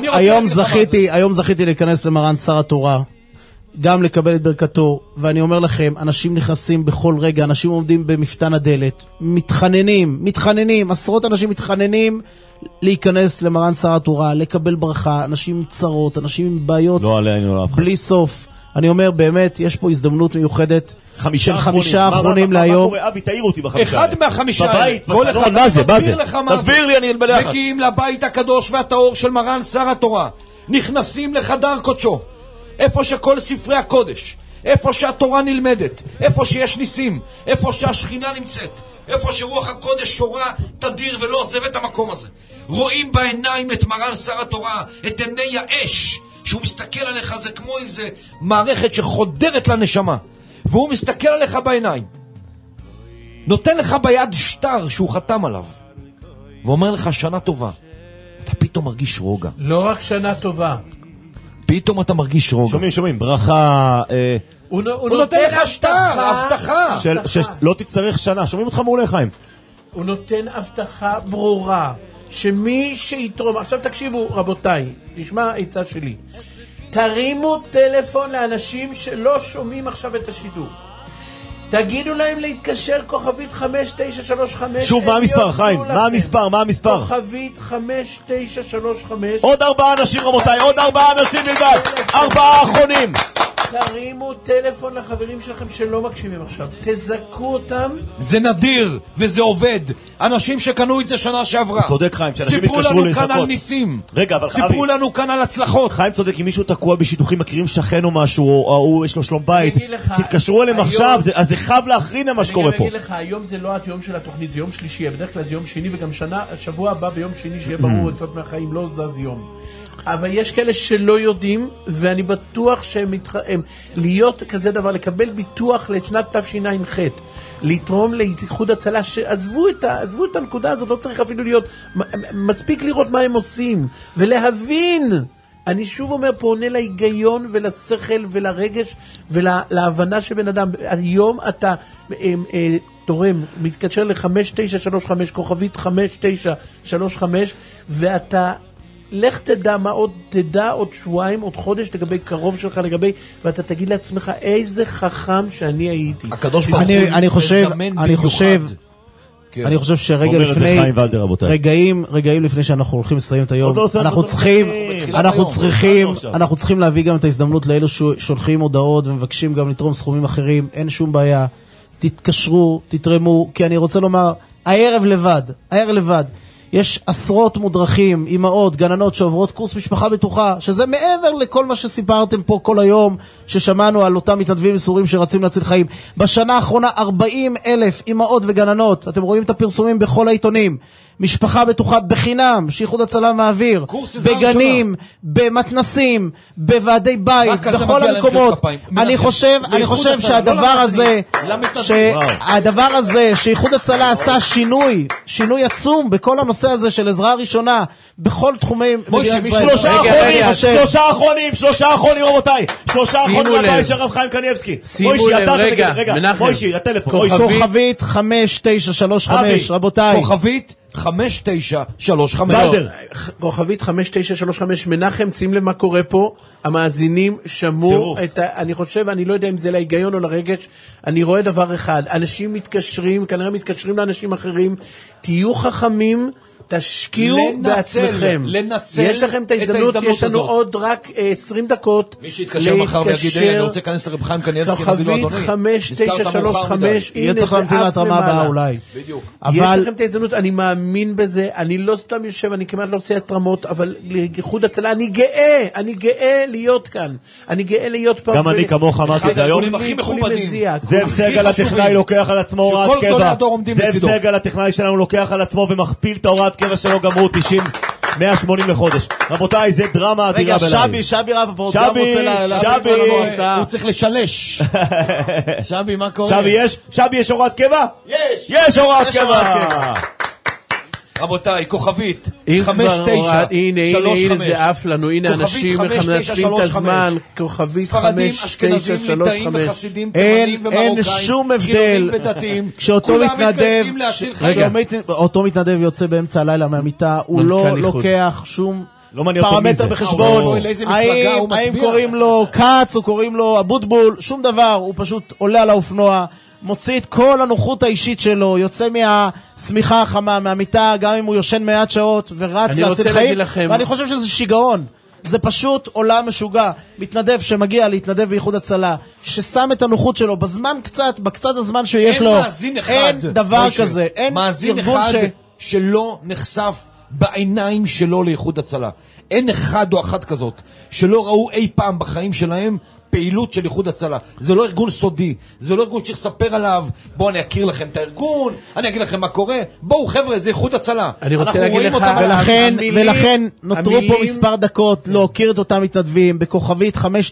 היום זכיתי להיכנס למרן שר התורה, גם לקבל את ברכתו, ואני אומר לכם, אנשים נכנסים בכל רגע, אנשים עומדים במפתן הדלת, מתחננים, עשרות אנשים מתחננים להיכנס למרן שר התורה, לקבל ברכה, אנשים עם צרות, אנשים עם בעיות, בלי סוף. אני אומר, באמת, יש פה הזדמנות מיוחדת של 5 האחרונים להיום. מה קורה? אבי, תעיר אותי ב5. אחד מה5, כל אחד, מה זה? תסביר לי, אני אלבלח. מגיעים לבית הקדוש והטהור של מרן שר התורה, נכנסים לחדר קודשו, איפה שכל ספרי הקודש, איפה שהתורה נלמדת, איפה שיש ניסים, איפה שהשכינה נמצאת, איפה שרוח הקודש שורה תדיר ולא עוזב את המקום הזה. רואים בעיניים את מרן שר התורה, את עיני האש, שהוא מסתכל עליך, זה כמו איזה מערכת שחודרת לנשמה, והוא מסתכל עליך בעיניים, נותן לך ביד שטר שהוא חתם עליו, ואומר לך שנה טובה. אתה פתאום מרגיש רוגע. לא רק שנה טובה, פתאום אתה מרגיש רוגע. שומעים, ברכה. הוא נותן לך שטר, הבטחה. לא תצטרך שנה, שומעים אותך מעולה חיים. הוא נותן הבטחה ברורה, שמי שיתרום, עכשיו תקשיבו רבותיי, תשמע עצה שלי, תרימו טלפון לאנשים שלא שומעים עכשיו את השידור, תגידו להם להתקשר כוכבית 5935. שוב, מה המספר חיים? מה המספר? כוכבית 5935. עוד 4 אנשים רבותיי, עוד 4 אנשים בלבד, 4 אחרונים. תרימו טלפון לחברים שלכם שלא מקשיבים עכשיו, תזכו אותם. זה נדיר וזה עובד. אנשים שקנו את זה שנה שעברה, צודק חיים, שאנשים סיפרו התקשרו לנו כאן על ניסים. רגע, אבל סיפרו לנו כאן על הצלחות. חיים צודק, אם מישהו תקוע בשידוכים, מכירים שכן או משהו, או יש לו שלום בית, תתקשרו אליהם עכשיו, אז זה חב להכרין מה שקורה פה. אני אגיד לך, היום זה לא היום של התוכנית, זה יום שלישי, בדרך כלל זה יום שני, וגם שבוע הבא ביום שני, שיהיה ברור, עצות מהחיים לא זז יום. אבל יש כאלה שלא יודעים, ואני בטוח שהם להיות כזה דבר, לקבל ביטוח לשנת תשע"ח, לתרום לאיחוד הצלה, שעזבו את הנקודה הזאת, לא צריך אפילו להיות, מספיק לראות מה הם עושים, ולהבין. אני שוב אומר, פה עונה להיגיון ולשכל ולרגש ולהבנה שבן אדם, היום אתה תורם, מתקשר ל-5935, כוכבית 5935, ואתה לך תדע מה עוד, תדע עוד שבועיים, עוד חודש לגבי קרוב שלך, לגבי, ואתה תגיד לעצמך איזה חכם שאני הייתי. הקדוש ברוך הוא אני חושב שרגע לפני, רגעים לפני שאנחנו הולכים לסיים את היום, אנחנו צריכים להביא גם את ההזדמנות לאלו ששולחים הודעות ומבקשים גם לתרום סכומים אחרים, אין שום בעיה, תתקשרו, תתרמו, כי אני רוצה לומר, הערב לבד, יש עשרות מודרכים, אמהות, גננות שעוברות קורס משפחה בטוחה, שזה מעבר לכל מה שסיפרתם פה כל היום, ששמענו על אותם מתנדבים מסורים שרצים להציל חיים. בשנה האחרונה 40,000 אמהות וגננות, אתם רואים את הפרסומים בכל העיתונים, משפחה בטוחה בחינם, שאיחוד הצלה מעביר, בגנים, במתנסים, בוועדי בית, בכל המקומות. אני חושב שהדבר הזה, שאיחוד הצלה עשה שינוי עצום בכל הנושא הזה של עזרה ראשונה, בכל תחומי מדינת ישראל. 3 אחרונים רבותיי, 3 אחרונים לבית של רב חיים קניבסקי. שימו לב, רגע, מוישי, הטלפון, כוכבית 5935, רבותיי. כוכבית 5935. כוכבית 5935. מנחם, שים לב מה קורה פה. המאזינים שמעו את אני חושב, אני לא יודע אם זה להיגיון או לרגש, אני רואה דבר אחד, אנשים מתקשרים, כנראה מתקשרים לאנשים אחרים, תהיו חכמים תשקיעו בעצמכם. לנצל יש לכם את ההזדמנות, יש לנו עוד רק 20 דקות. מי שיתקשר מחר ויגיד, אני רוצה להיכנס לרב חיים קניאבסקי, כוכבית 5935, יהיה צריך להמתין להתרמה הבאה אולי. בדיוק. יש לכם את ההזדמנות, אני מאמין בזה, אני לא סתם יושב, אני כמעט לא עושה התרמות, אבל לאיחוד הצלה, אני גאה להיות כאן. אני גאה להיות פה. גם אני כמוך אמרתי את זה היום. הכי מכובדים. זאב סגל הטכנאי לוקח על עצמו הוראת קבע. זאב לצידו. סגל הטכנאי שלנו לוקח על עצמו ומכפיל את ההוראת קבע שלו, גמרו 180 לחודש. רבותיי, זה דרמה אדירה בלעי. רגע, שבי רפפורט גם רוצה שבי, הוא צריך לשלש. שבי, מה קורה? שבי, יש הוראת קבע? יש הוראת קבע. רבותיי, כוכבית, הנה 5935. זה אף לנו, הנה אנשים מנצלים את הזמן, כוכבית 5935. אין שום הבדל. כשאותו מתנדב יוצא באמצע הלילה מהמיטה, הוא לא לוקח שום פרמטר בחשבון. האם קוראים לו קץ או קוראים לו אבוטבול, שום דבר, הוא פשוט עולה על האופנוע, מוציא את כל הנוחות האישית שלו, יוצא מהסמיכה החמה, מהמיטה, גם אם הוא יושן מעט שעות, ורץ להציל חיים. ואני חושב שזה שיגעון. זה פשוט עולם משוגע. מתנדב שמגיע להתנדב באיחוד הצלה, ששם את הנוחות שלו בזמן קצת, בקצת הזמן שיש לו. אין דבר כזה. אין מאזין אחד שלא נחשף בעיניים שלו לאיחוד הצלה. אין אחד או אחת כזאת שלא ראו אי פעם בחיים שלהם פעילות של איחוד הצלה. זה לא ארגון סודי, זה לא ארגון שצריך לספר עליו. בואו אני אכיר לכם את הארגון, אני אגיד לכם מה קורה. בואו חבר'ה, זה איחוד הצלה. אני רוצה להגיד לך, ולכן נותרו פה מספר דקות להכיר את אותם מתנדבים בכוכבית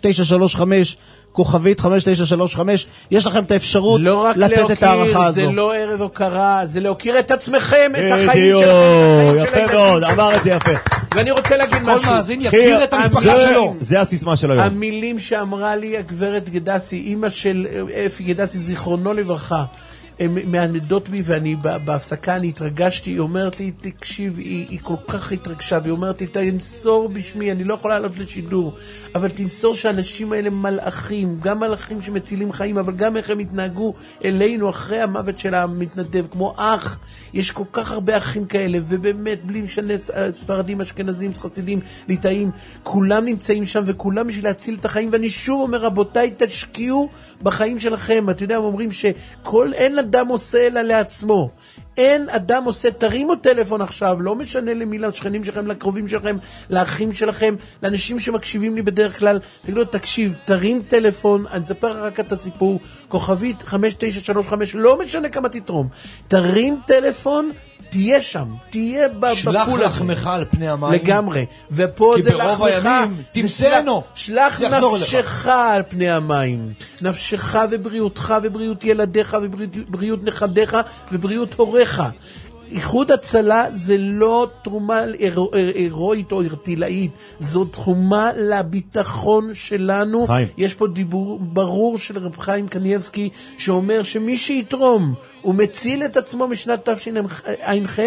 5935, כוכבית 5935. יש לכם את האפשרות לתת את הערכה הזו. זה לא ערב הוקרה, זה להכיר את עצמכם, את החיים שלכם. יפה מאוד, אמר את זה יפה. ואני רוצה להגיד משהו. כל מאזין יכיר את המשפחה שלו. זה הסיסמה של היום. המילים שאמרה לי הגברת גדסי, אימא של אפי גדסי, זיכרונו לברכה, מהנדות בי, ואני בהפסקה אני התרגשתי, היא אומרת לי, תקשיב, היא כל כך התרגשה, והיא אומרת לי, תמסור בשמי, אני לא יכולה לעלות לשידור, אבל תמסור שהאנשים האלה מלאכים, גם מלאכים שמצילים חיים, אבל גם איך הם התנהגו אלינו אחרי המוות של המתנדב, כמו אח. יש כל כך הרבה אחים כאלה, ובאמת, בלי משנה ספרדים, אשכנזים, חסידים, ליטאים, כולם נמצאים שם, וכולם בשביל להציל את החיים, ואני שוב אומר, רבותיי, תשקיעו בחיים שלכם. אתה יודע, הם אומרים אין אדם עושה אלא לעצמו. אין אדם עושה, תרימו טלפון עכשיו, לא משנה למי, לשכנים שלכם, לקרובים שלכם, לאחים שלכם, לאנשים שמקשיבים לי בדרך כלל, תגידו, תקשיב, תרים טלפון, אני אספר רק את הסיפור, כוכבית 5935, לא משנה כמה תתרום, תרים טלפון, תהיה שם, תהיה בפול הזה. שלח לחמך על פני המים. לגמרי. ופה זה לחמך. כי ברוב הימים תמצאנו. שלח נפשך על פני המים. נפשך ובריאותך ובריאות ילדיך ובריאות נכדיך ובריאות הוריך. איחוד הצלה זה לא תרומה הירואית או הרטילאית, זו תרומה לביטחון שלנו. חיים. יש פה דיבור ברור של רב חיים קניאבסקי שאומר שמי שיתרום הוא מציל את עצמו משנת תשע"ח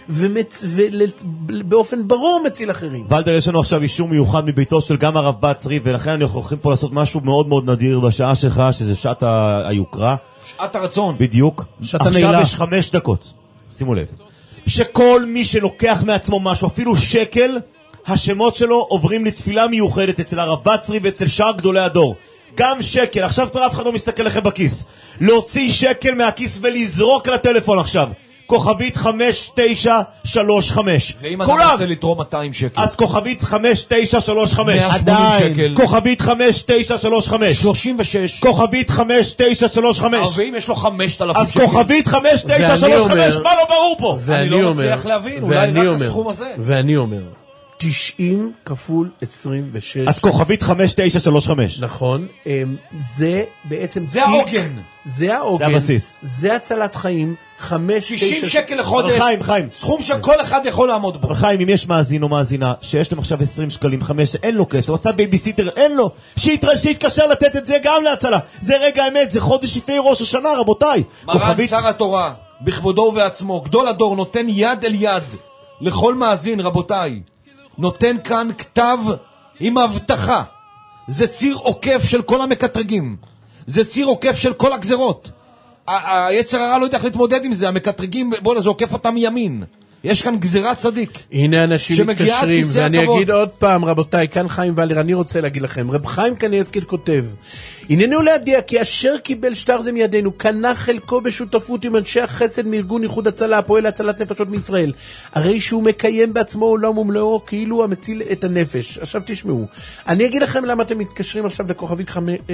ובאופן ברור מציל אחרים. ולדר, יש לנו עכשיו אישור מיוחד מביתו של גם הרב בצרי, ולכן אנחנו הולכים פה לעשות משהו מאוד מאוד נדיר בשעה שלך, שזה שעת היוקרה, שעת הרצון. בדיוק. עכשיו יש 5 דקות. שימו לב, שכל מי שלוקח מעצמו משהו, אפילו שקל, השמות שלו עוברים לתפילה מיוחדת אצל הרב בצרי ואצל שאר גדולי הדור. גם שקל, עכשיו כבר אף אחד לא מסתכל לכם בכיס. להוציא שקל מהכיס ולזרוק לטלפון עכשיו. כוכבית 5935. ואם אתה רוצה לתרום 200 שקל, אז כוכבית 5935. 180 שקל. כוכבית 5935. 36. כוכבית 5935. ואם יש לו 5,000 אז כוכבית 5935. מה לא ברור פה? אני לא מצליח להבין, אולי רק הסכום הזה. ואני אומר 90 כפול 26. אז כוכבית 5935. נכון. זה בעצם זה העוגן. זה העוגן. זה הבסיס. זה הצלת חיים. 90 שקל לחודש. חיים. סכום שכל אחד יכול לעמוד בו. חיים, אם יש מאזין או מאזינה שיש להם עכשיו 20 שקלים, 5, אין לו כסף, עושה בייביסיטר, אין לו, שיתקשר לתת את זה גם להצלה. זה רגע האמת, זה חודש לפני ראש השנה, רבותיי. מרן שר התורה, בכבודו ובעצמו, גדול הדור, נותן יד אל יד לכל מאזין, רבותיי. נותן כאן כתב עם הבטחה. זה ציר עוקף של כל המקטרגים. זה ציר עוקף של כל הגזרות. היצר הרע לא יודע איך להתמודד עם זה. המקטרגים, בואו, זה עוקף אותם מימין. יש כאן גזירת צדיק. הנה אנשים מתקשרים, ואני אגיד עוד פעם, רבותיי, כאן חיים ולר, אני רוצה להגיד לכם, רב חיים קניאבסקי כותב, הננו להדיע כי אשר קיבל שטר זה מידינו, קנה חלקו בשותפות עם אנשי החסד מארגון איחוד הצלה, הפועל להצלת נפשות מישראל, הרי שהוא מקיים בעצמו עולם ומלואו, כאילו הוא המציל את הנפש. עכשיו תשמעו, אני אגיד לכם למה אתם מתקשרים עכשיו לכוכבית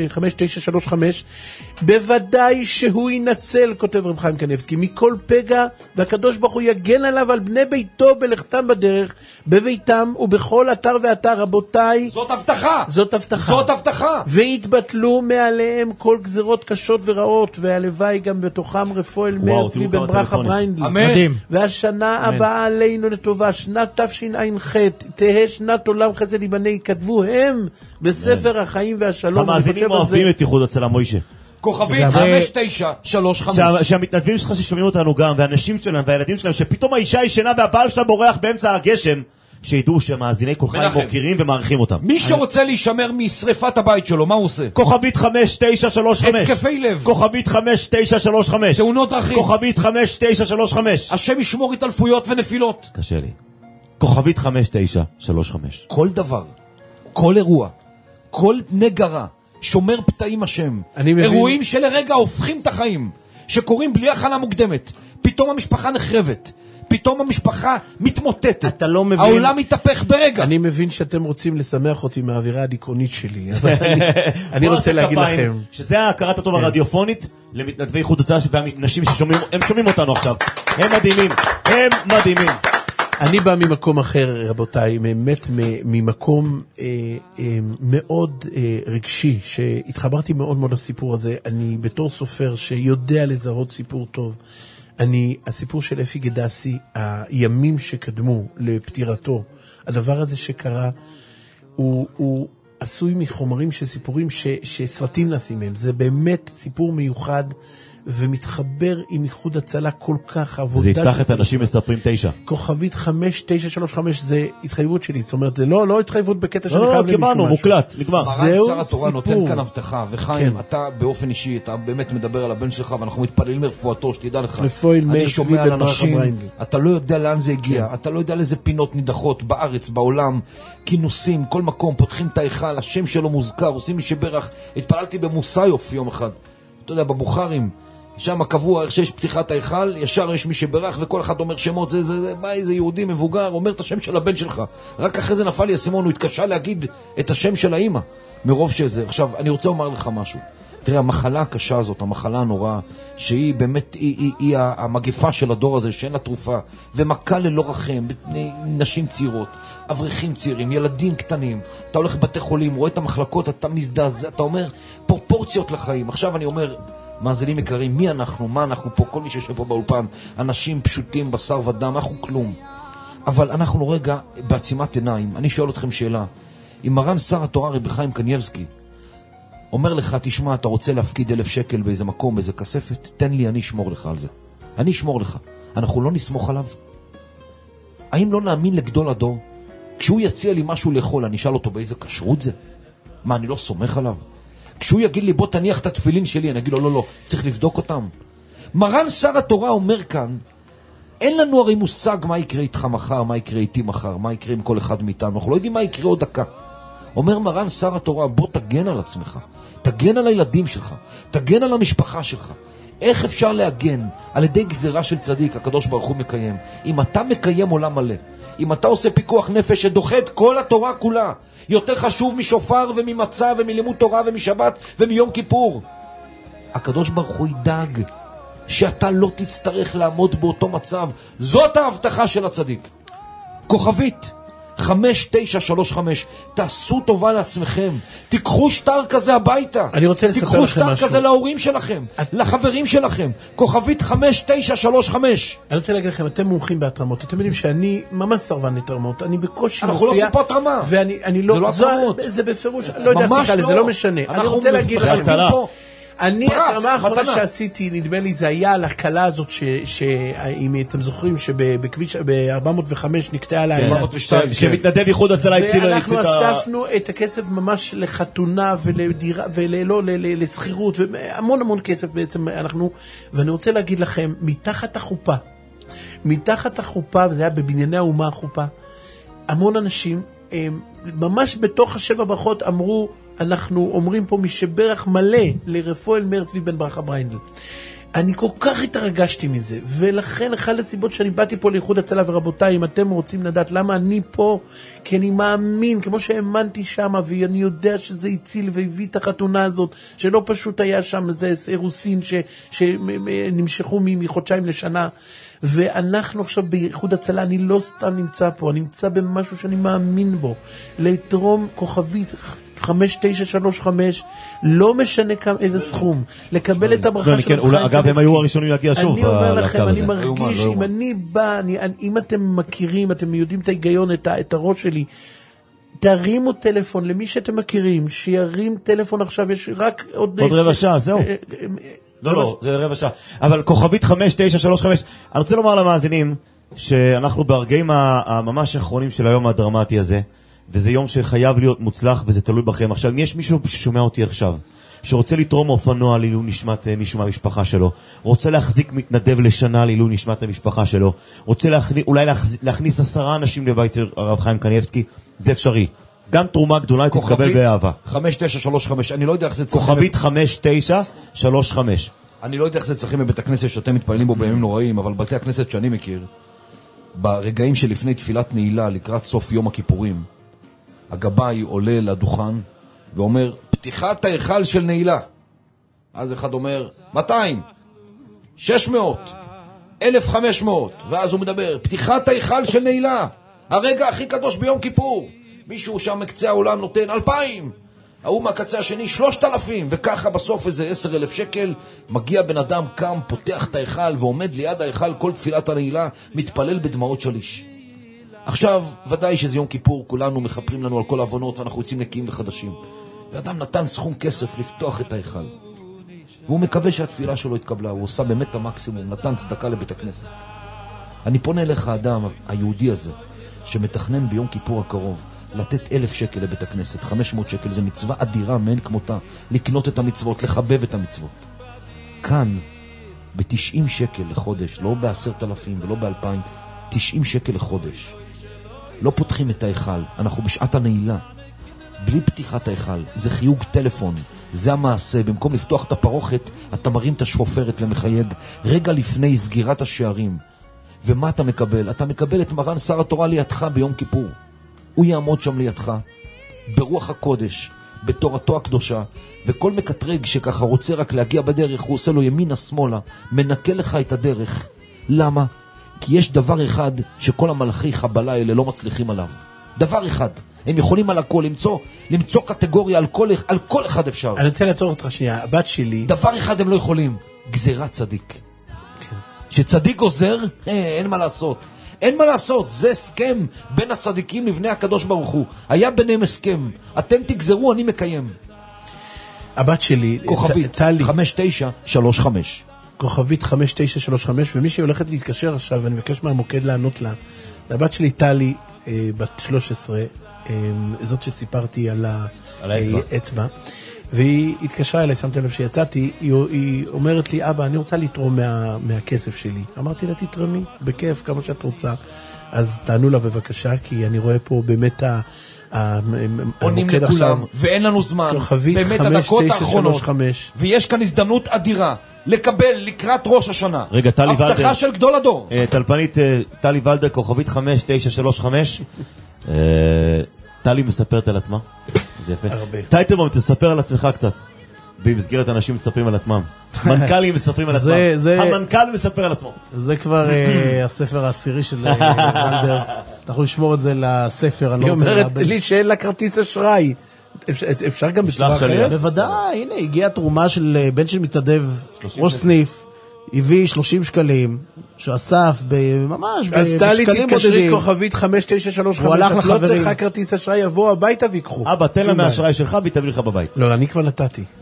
5935, בוודאי שהוא ינצל, כותב רב חיים קניאבסקי, מכל פגע, והקדוש ברוך הוא יגן עליו על בני ביתו בלכתם בדרך, בביתם ובכל אתר ואתר. רבותיי, זאת הבטחה. זאת הבטחה. זאת הבטחה. והתבטלו מעליהם כל גזרות קשות ורעות, והלוואי גם בתוכם רפואל מאיר צבי בן ברכה בריינדל. אמן. והשנה הבאה עלינו לטובה, שנת תשע"ח, תהא שנת עולם חסד ייבנה, כתבו הם בספר החיים והשלום. המאזינים אוהבים את איחוד הצלה, מוישה. כוכבית 5935. שהמתנדבים שלך ששומעים אותנו גם, והאנשים שלהם והילדים שלהם, שפתאום האישה ישנה והבעל שלה בורח באמצע הגשם, שידעו שמאזיני כל חיים מוכירים ומעריכים אותם. מי שרוצה להישמר משריפת הבית שלו, מה הוא עושה? כוכבית 5935. התקפי לב. כוכבית 5935. תאונות דרכים. כוכבית 5935. השם ישמור התעלפויות ונפילות. קשה לי. כוכבית 5935. כל דבר, כל אירוע, כל נגרה, שומר פתאים השם. אירועים שלרגע הופכים את החיים, שקורים בלי הכנה מוקדמת. פתאום המשפחה נחרבת. פתאום המשפחה מתמוטטת. אתה לא מבין. העולם מתהפך ברגע. אני מבין שאתם רוצים לשמח אותי מהאווירה הדיכאונית שלי, אבל אני רוצה להגיד לכם. שזה ההכרת הטוב הרדיופונית למתנדבי איחוד הצלה והנשים הם שומעים אותנו עכשיו. הם מדהימים. הם מדהימים. אני בא ממקום אחר, רבותיי, באמת ממקום מאוד רגשי, שהתחברתי מאוד מאוד לסיפור הזה. אני בתור סופר שיודע לזהות סיפור טוב. הסיפור של אפי גדסי, הימים שקדמו לפטירתו, הדבר הזה שקרה, הוא עשוי מחומרים של סיפורים שסרטים נעשים מהם. זה באמת סיפור מיוחד, ומתחבר עם איחוד הצלה כל כך עבודה. זה יפתח את אנשים מספרים 9. כוכבית 5935 זה התחייבות שלי, זאת אומרת, זה לא התחייבות בקטע שאני חייב למישהו משהו. מוקלט, נגמר. מרן שר התורה נותן כאן הבטחה, וחיים, אתה באופן אישי, אתה באמת מדבר על הבן שלך, ואנחנו מתפללים לרפואתו, שתדע לך. אני שומע על אנשים, אתה לא יודע לאן זה הגיע, אתה לא יודע לאיזה פינות נידחות, בארץ, בעולם, כינוסים, כל מקום, פותחים את ההיכל, השם שלו מוזכר, עושים לי שברך. התפללתי במוסאיוף יום אחד, אתה יודע, בבוכרים, שם קבוע איך שיש פתיחת ההיכל, ישר יש מי שברך וכל אחד אומר שמות, זה בא איזה יהודי מבוגר, אומר את השם של הבן שלך. רק אחרי זה נפל לי הסימון, הוא התקשה להגיד את השם של האמא, מרוב שזה. עכשיו, אני רוצה לומר לך משהו. תראה, המחלה הקשה הזאת, המחלה הנוראה, שהיא באמת, היא המגפה של הדור הזה, שאין לה תרופה, ומכה ללא רחם, נשים צעירות, אברכים צעירים, ילדים קטנים, אתה הולך בבתי חולים, רואה את המחלקות, אתה מזדעזע, אתה אומר, פרופורציות לחיים. עכשיו אני אומר, מאזינים יקרים, מי אנחנו, מה אנחנו פה, כל מי שיושב פה באולפן, אנשים פשוטים, בשר ודם, אנחנו כלום. אבל אנחנו רגע בעצימת עיניים. אני שואל אתכם שאלה, אם מרן שר התורה רבי חיים קניאבסקי אומר לך, תשמע, אתה רוצה להפקיד 1,000 שקל באיזה מקום, באיזה כספת, תן לי, אני אשמור לך על זה. אני אשמור לך. אנחנו לא נסמוך עליו? האם לא נאמין לגדול הדור? כשהוא יציע לי משהו לאכול, אני אשאל אותו באיזה כשרות זה? מה, אני לא סומך עליו? כשהוא יגיד לי, בוא תניח את התפילין שלי, אני אגיד לו, לא, צריך לבדוק אותם. מרן שר התורה אומר כאן, אין לנו הרי מושג מה יקרה איתך מחר, מה יקרה איתי מחר, מה יקרה עם כל אחד מאיתנו. אנחנו לא יודעים מה יקרה עוד דקה. אומר מרן שר התורה, בוא תגן על עצמך, תגן על הילדים שלך, תגן על המשפחה שלך. איך אפשר להגן על ידי גזירה של צדיק, הקדוש ברוך הוא מקיים? אם אתה מקיים עולם מלא, אם אתה עושה פיקוח נפש שדוחה את כל התורה כולה, יותר חשוב משופר וממצה ומלימוד תורה ומשבת ומיום כיפור, הקדוש ברוך הוא ידאג שאתה לא תצטרך לעמוד באותו מצב. זאת ההבטחה של הצדיק. כוכבית 5935, תעשו טובה לעצמכם, תיקחו שטר כזה הביתה, אני רוצה לספר לכם משהו. תיקחו שטר כזה להורים שלכם, לחברים שלכם. כוכבית 5935. אני רוצה להגיד לכם, אתם מומחים בהתרמות, אתם יודעים שאני ממש סרבן לתרמות, אני בקושי אנחנו לא עושים פה התרמה, ואני לא, זה לא התרמות, זה בפירוש, לא יודע, זה לא משנה. אני רוצה להגיד לכם פה, אני, התרמה האחרונה שעשיתי, נדמה לי, זה היה על הקלה הזאת, אם אתם זוכרים, שבכביש, ב-405 נקטעה לה היד. שמתנדב איחוד הצלה הציל ואנחנו אספנו את הכסף ממש לחתונה ולדירה, ולסחירות, והמון המון כסף בעצם אנחנו, ואני רוצה להגיד לכם, מתחת החופה, מתחת החופה, וזה היה בבנייני האומה החופה, המון אנשים, ממש בתוך 7 ברכות אמרו, אנחנו אומרים פה משברך מלא לרפואל מאיר צבי בן ברכה בריינדל. אני כל כך התרגשתי מזה, ולכן אחד הסיבות שאני באתי פה לאיחוד הצלה, ורבותיי, אם אתם רוצים לדעת למה אני פה, כי אני מאמין, כמו שהאמנתי שם, ואני יודע שזה הציל והביא את החתונה הזאת, שלא פשוט היה שם איזה אירוסין שנמשכו מחודשיים לשנה, ואנחנו עכשיו באיחוד הצלה, אני לא סתם נמצא פה, אני נמצא במשהו שאני מאמין בו, לתרום כוכבית 5935, לא משנה איזה סכום, לקבל את הברכה של חיים. אגב, הם היו הראשונים להגיע שוב. אני אומר לכם, אני מרגיש, אם אני בא, אם אתם מכירים, אתם יודעים את ההיגיון, את הראש שלי, תרימו טלפון למי שאתם מכירים, שירים טלפון עכשיו, יש רק עוד רבע שעה, זהו. לא, זה רבע שעה. אבל כוכבית 5935, אני רוצה לומר למאזינים, שאנחנו ברגעים הממש האחרונים של היום הדרמטי הזה, וזה יום שחייב להיות מוצלח, וזה תלוי בכם. עכשיו, אם יש מישהו ששומע אותי עכשיו, שרוצה לתרום אופנוע לעילוי נשמת מישהו מהמשפחה שלו, רוצה להחזיק מתנדב לשנה לעילוי נשמת המשפחה שלו, רוצה אולי להכניס 10 אנשים לבית הרב חיים קניאבסקי, זה אפשרי. גם תרומה גדולה תתקבל באהבה. 5935, אני לא יודע איך זה צריכים... כוכבית 5935. אני לא יודע איך זה צריכים בבית הכנסת שאתם מתפעלים בו בימים נוראים, אבל בתי הכנסת שאני מכיר, ברגעים שלפני תפילת נעילה לקראת סוף יום הכיפורים, הגבאי עולה לדוכן ואומר, פתיחת ההיכל של נעילה. אז אחד אומר, 200, 600, 1500, ואז הוא מדבר, פתיחת ההיכל של נעילה, הרגע הכי קדוש ביום כיפור. מישהו שם מקצה העולם נותן 2,000, ההוא מהקצה השני 3,000, וככה בסוף איזה 10,000 שקל, מגיע בן אדם, קם, פותח את ההיכל ועומד ליד ההיכל כל תפילת הנעילה, מתפלל בדמעות שליש. עכשיו, ודאי שזה יום כיפור, כולנו מחפרים לנו על כל העוונות, ואנחנו יוצאים נקיים וחדשים. ואדם נתן סכום כסף לפתוח את ההיכל, והוא מקווה שהתפילה שלו התקבלה, הוא עושה באמת המקסימום, נתן צדקה לבית הכנסת. אני פונה אליך האדם, היהודי הזה, שמתכנן ביום כיפור הקרוב, לתת 1,000 שקל לבית הכנסת, 500 שקל, זה מצווה אדירה מאין כמותה, לקנות את המצוות, לחבב את המצוות. כאן, ב-90 שקל לחודש, לא ב10,000 ולא ב2,000, 90 שקל לחודש. לא פותחים את ההיכל, אנחנו בשעת הנעילה. בלי פתיחת ההיכל, זה חיוג טלפון, זה המעשה. במקום לפתוח את הפרוכת, אתה מרים את השופרת ומחייג רגע לפני סגירת השערים. ומה אתה מקבל? אתה מקבל את מרן שר התורה לידך ביום כיפור. הוא יעמוד שם לידך, ברוח הקודש, בתורתו הקדושה, וכל מקטרג שככה רוצה רק להגיע בדרך, הוא עושה לו ימינה שמאלה, מנקה לך את הדרך. למה? כי יש דבר אחד שכל המלאכי חבלה האלה לא מצליחים עליו. דבר אחד. הם יכולים על הכל, למצוא קטגוריה על כל אחד אפשר. אני רוצה לעצור אותך שנייה, הבת שלי... דבר אחד הם לא יכולים, גזירת צדיק. שצדיק גוזר, אין מה לעשות. אין מה לעשות, זה הסכם בין הצדיקים לבני הקדוש ברוך הוא. היה ביניהם הסכם, אתם תגזרו, אני מקיים. הבת שלי, כוכבית 5935. כוכבית 5935, ומי שהולכת להתקשר עכשיו, אני מבקש מהמוקד לענות לה. הבת שלי טלי, בת 13, זאת שסיפרתי על האצבע, והיא התקשרה אליי, שמתם לב שיצאתי, היא אומרת לי, אבא, אני רוצה לתרום מהכסף שלי. אמרתי לה, תתרמי, בכיף, כמה שאת רוצה. אז תענו לה בבקשה, כי אני רואה פה באמת עונים לכולם, ואין לנו זמן, באמת הדקות האחרונות, ויש כאן הזדמנות אדירה, לקבל לקראת ראש השנה, הבטחה של גדול הדור. טלפנית טלי ולדר, כוכבית 5935, טלי מספרת על עצמה. זה יפה. טייטלבום, תספר על עצמך קצת. במסגרת אנשים מספרים על עצמם. מנכ"לים מספרים על עצמם. המנכ"ל מספר על עצמו. זה כבר הספר העשירי של ולדר. אנחנו נשמור את זה לספר. היא אומרת לי שאין לה כרטיס אשראי. אפשר גם בצורה אחרת? בוודאי, הנה, הגיעה תרומה של בן של מתנדב, ראש סניף. הביא 30 שקלים, שאסף ממש אז טלי תתקשרי כוכבית 5935, את לא צריכה כרטיס אשראי, יבוא הביתה ויקחו. אבא, תן לה מהאשראי שלך והיא תביא לך בבית. לא, אני כבר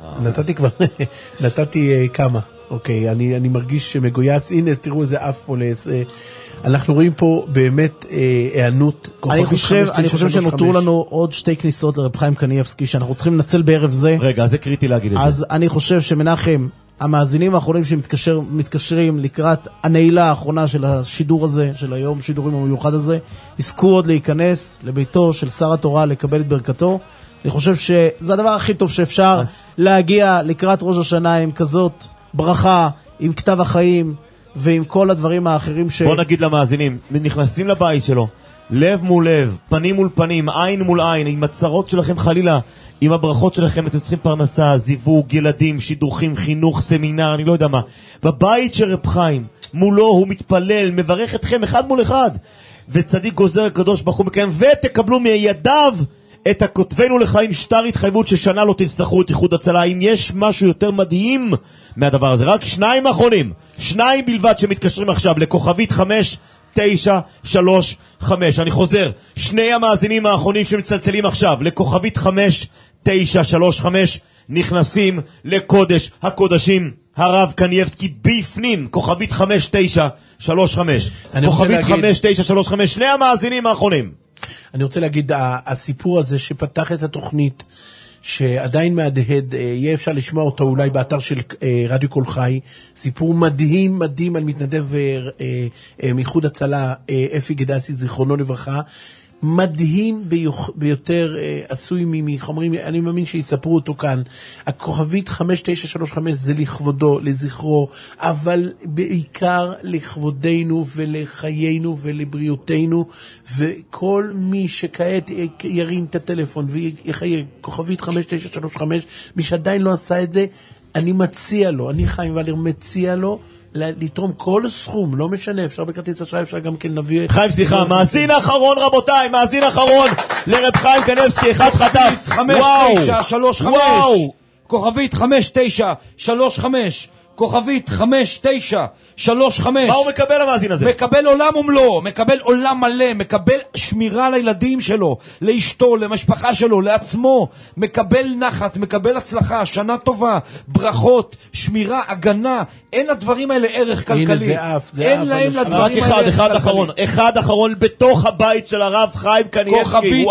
נתתי כמה. אוקיי, אני מרגיש שמגויס, הנה תראו איזה אף פה, אנחנו רואים פה באמת הענות. אני חושב שנותרו לנו עוד 2 כניסות לרב חיים קניאבסקי, שאנחנו צריכים לנצל בערב זה. רגע, זה קריטי להגיד את זה. אז אני חושב שמנחם, המאזינים האחרונים שמתקשרים לקראת הנעילה האחרונה של השידור הזה, של היום, שידורים המיוחד הזה, יזכו עוד להיכנס לביתו של שר התורה, לקבל את ברכתו. אני חושב שזה הדבר הכי טוב שאפשר להגיע לקראת ראש השנה עם כזאת ברכה, עם כתב החיים ועם כל הדברים האחרים בוא נגיד למאזינים, נכנסים לבית שלו, לב מול לב, פנים מול פנים, עין מול עין, עם הצרות שלכם חלילה, עם הברכות שלכם, אתם צריכים פרנסה, זיווג, ילדים, שידוכים, חינוך, סמינר, אני לא יודע מה. בבית של רב חיים, מולו הוא מתפלל, מברך אתכם אחד מול אחד, וצדיק גוזר הקדוש ברוך הוא מקיים, ותקבלו מידיו את הכותבנו לחיים שטר התחייבות ששנה לא תצטרכו את איחוד הצלה. אם יש משהו יותר מדהים מהדבר הזה, רק שניים האחרונים, שניים בלבד שמתקשרים עכשיו לכוכבית 5935. אני חוזר, שני המאזינים האחרונים שמצלצלים עכשיו לכוכבית 5935 נכנסים לקודש הקודשים הרב קנייבסקי בפנים, כוכבית 5935. כוכבית 5935, שני המאזינים האחרונים. אני רוצה להגיד, הסיפור הזה שפתח את התוכנית, שעדיין מהדהד, יהיה אפשר לשמוע אותו אולי באתר של רדיו קול חי, סיפור מדהים מדהים על מתנדב מאיחוד הצלה, אפי גדסי, זיכרונו לברכה, מדהים ביותר, עשוי מחומרים, אני מאמין שיספרו אותו כאן. הכוכבית 5935 זה לכבודו, לזכרו, אבל בעיקר לכבודנו ולחיינו ולבריאותנו, וכל מי שכעת ירים את הטלפון ויחיה, כוכבית 5935, מי שעדיין לא עשה את זה, אני מציע לו, אני חיים ולר מציע לו, לתרום כל סכום, לא משנה, אפשר בכרטיס אשראי, אפשר גם כן נביא... חיים, סליחה, מאזין אחרון רבותיי, מאזין אחרון לרב חיים קניבסקי, אחד חטף. 5935, כוכבית 5935, כוכבית 5935. מה הוא מקבל המאזין הזה? מקבל עולם ומלוא, מקבל עולם מלא, מקבל שמירה לילדים שלו, לאשתו, למשפחה שלו, לעצמו, מקבל נחת, מקבל הצלחה, שנה טובה, ברכות, שמירה, הגנה. אין לדברים האלה ערך כלכלי. אין להם לדברים האלה ערך כלכלי. אחד אחרון בתוך הבית של הרב חיים קניבסקי. כוכבית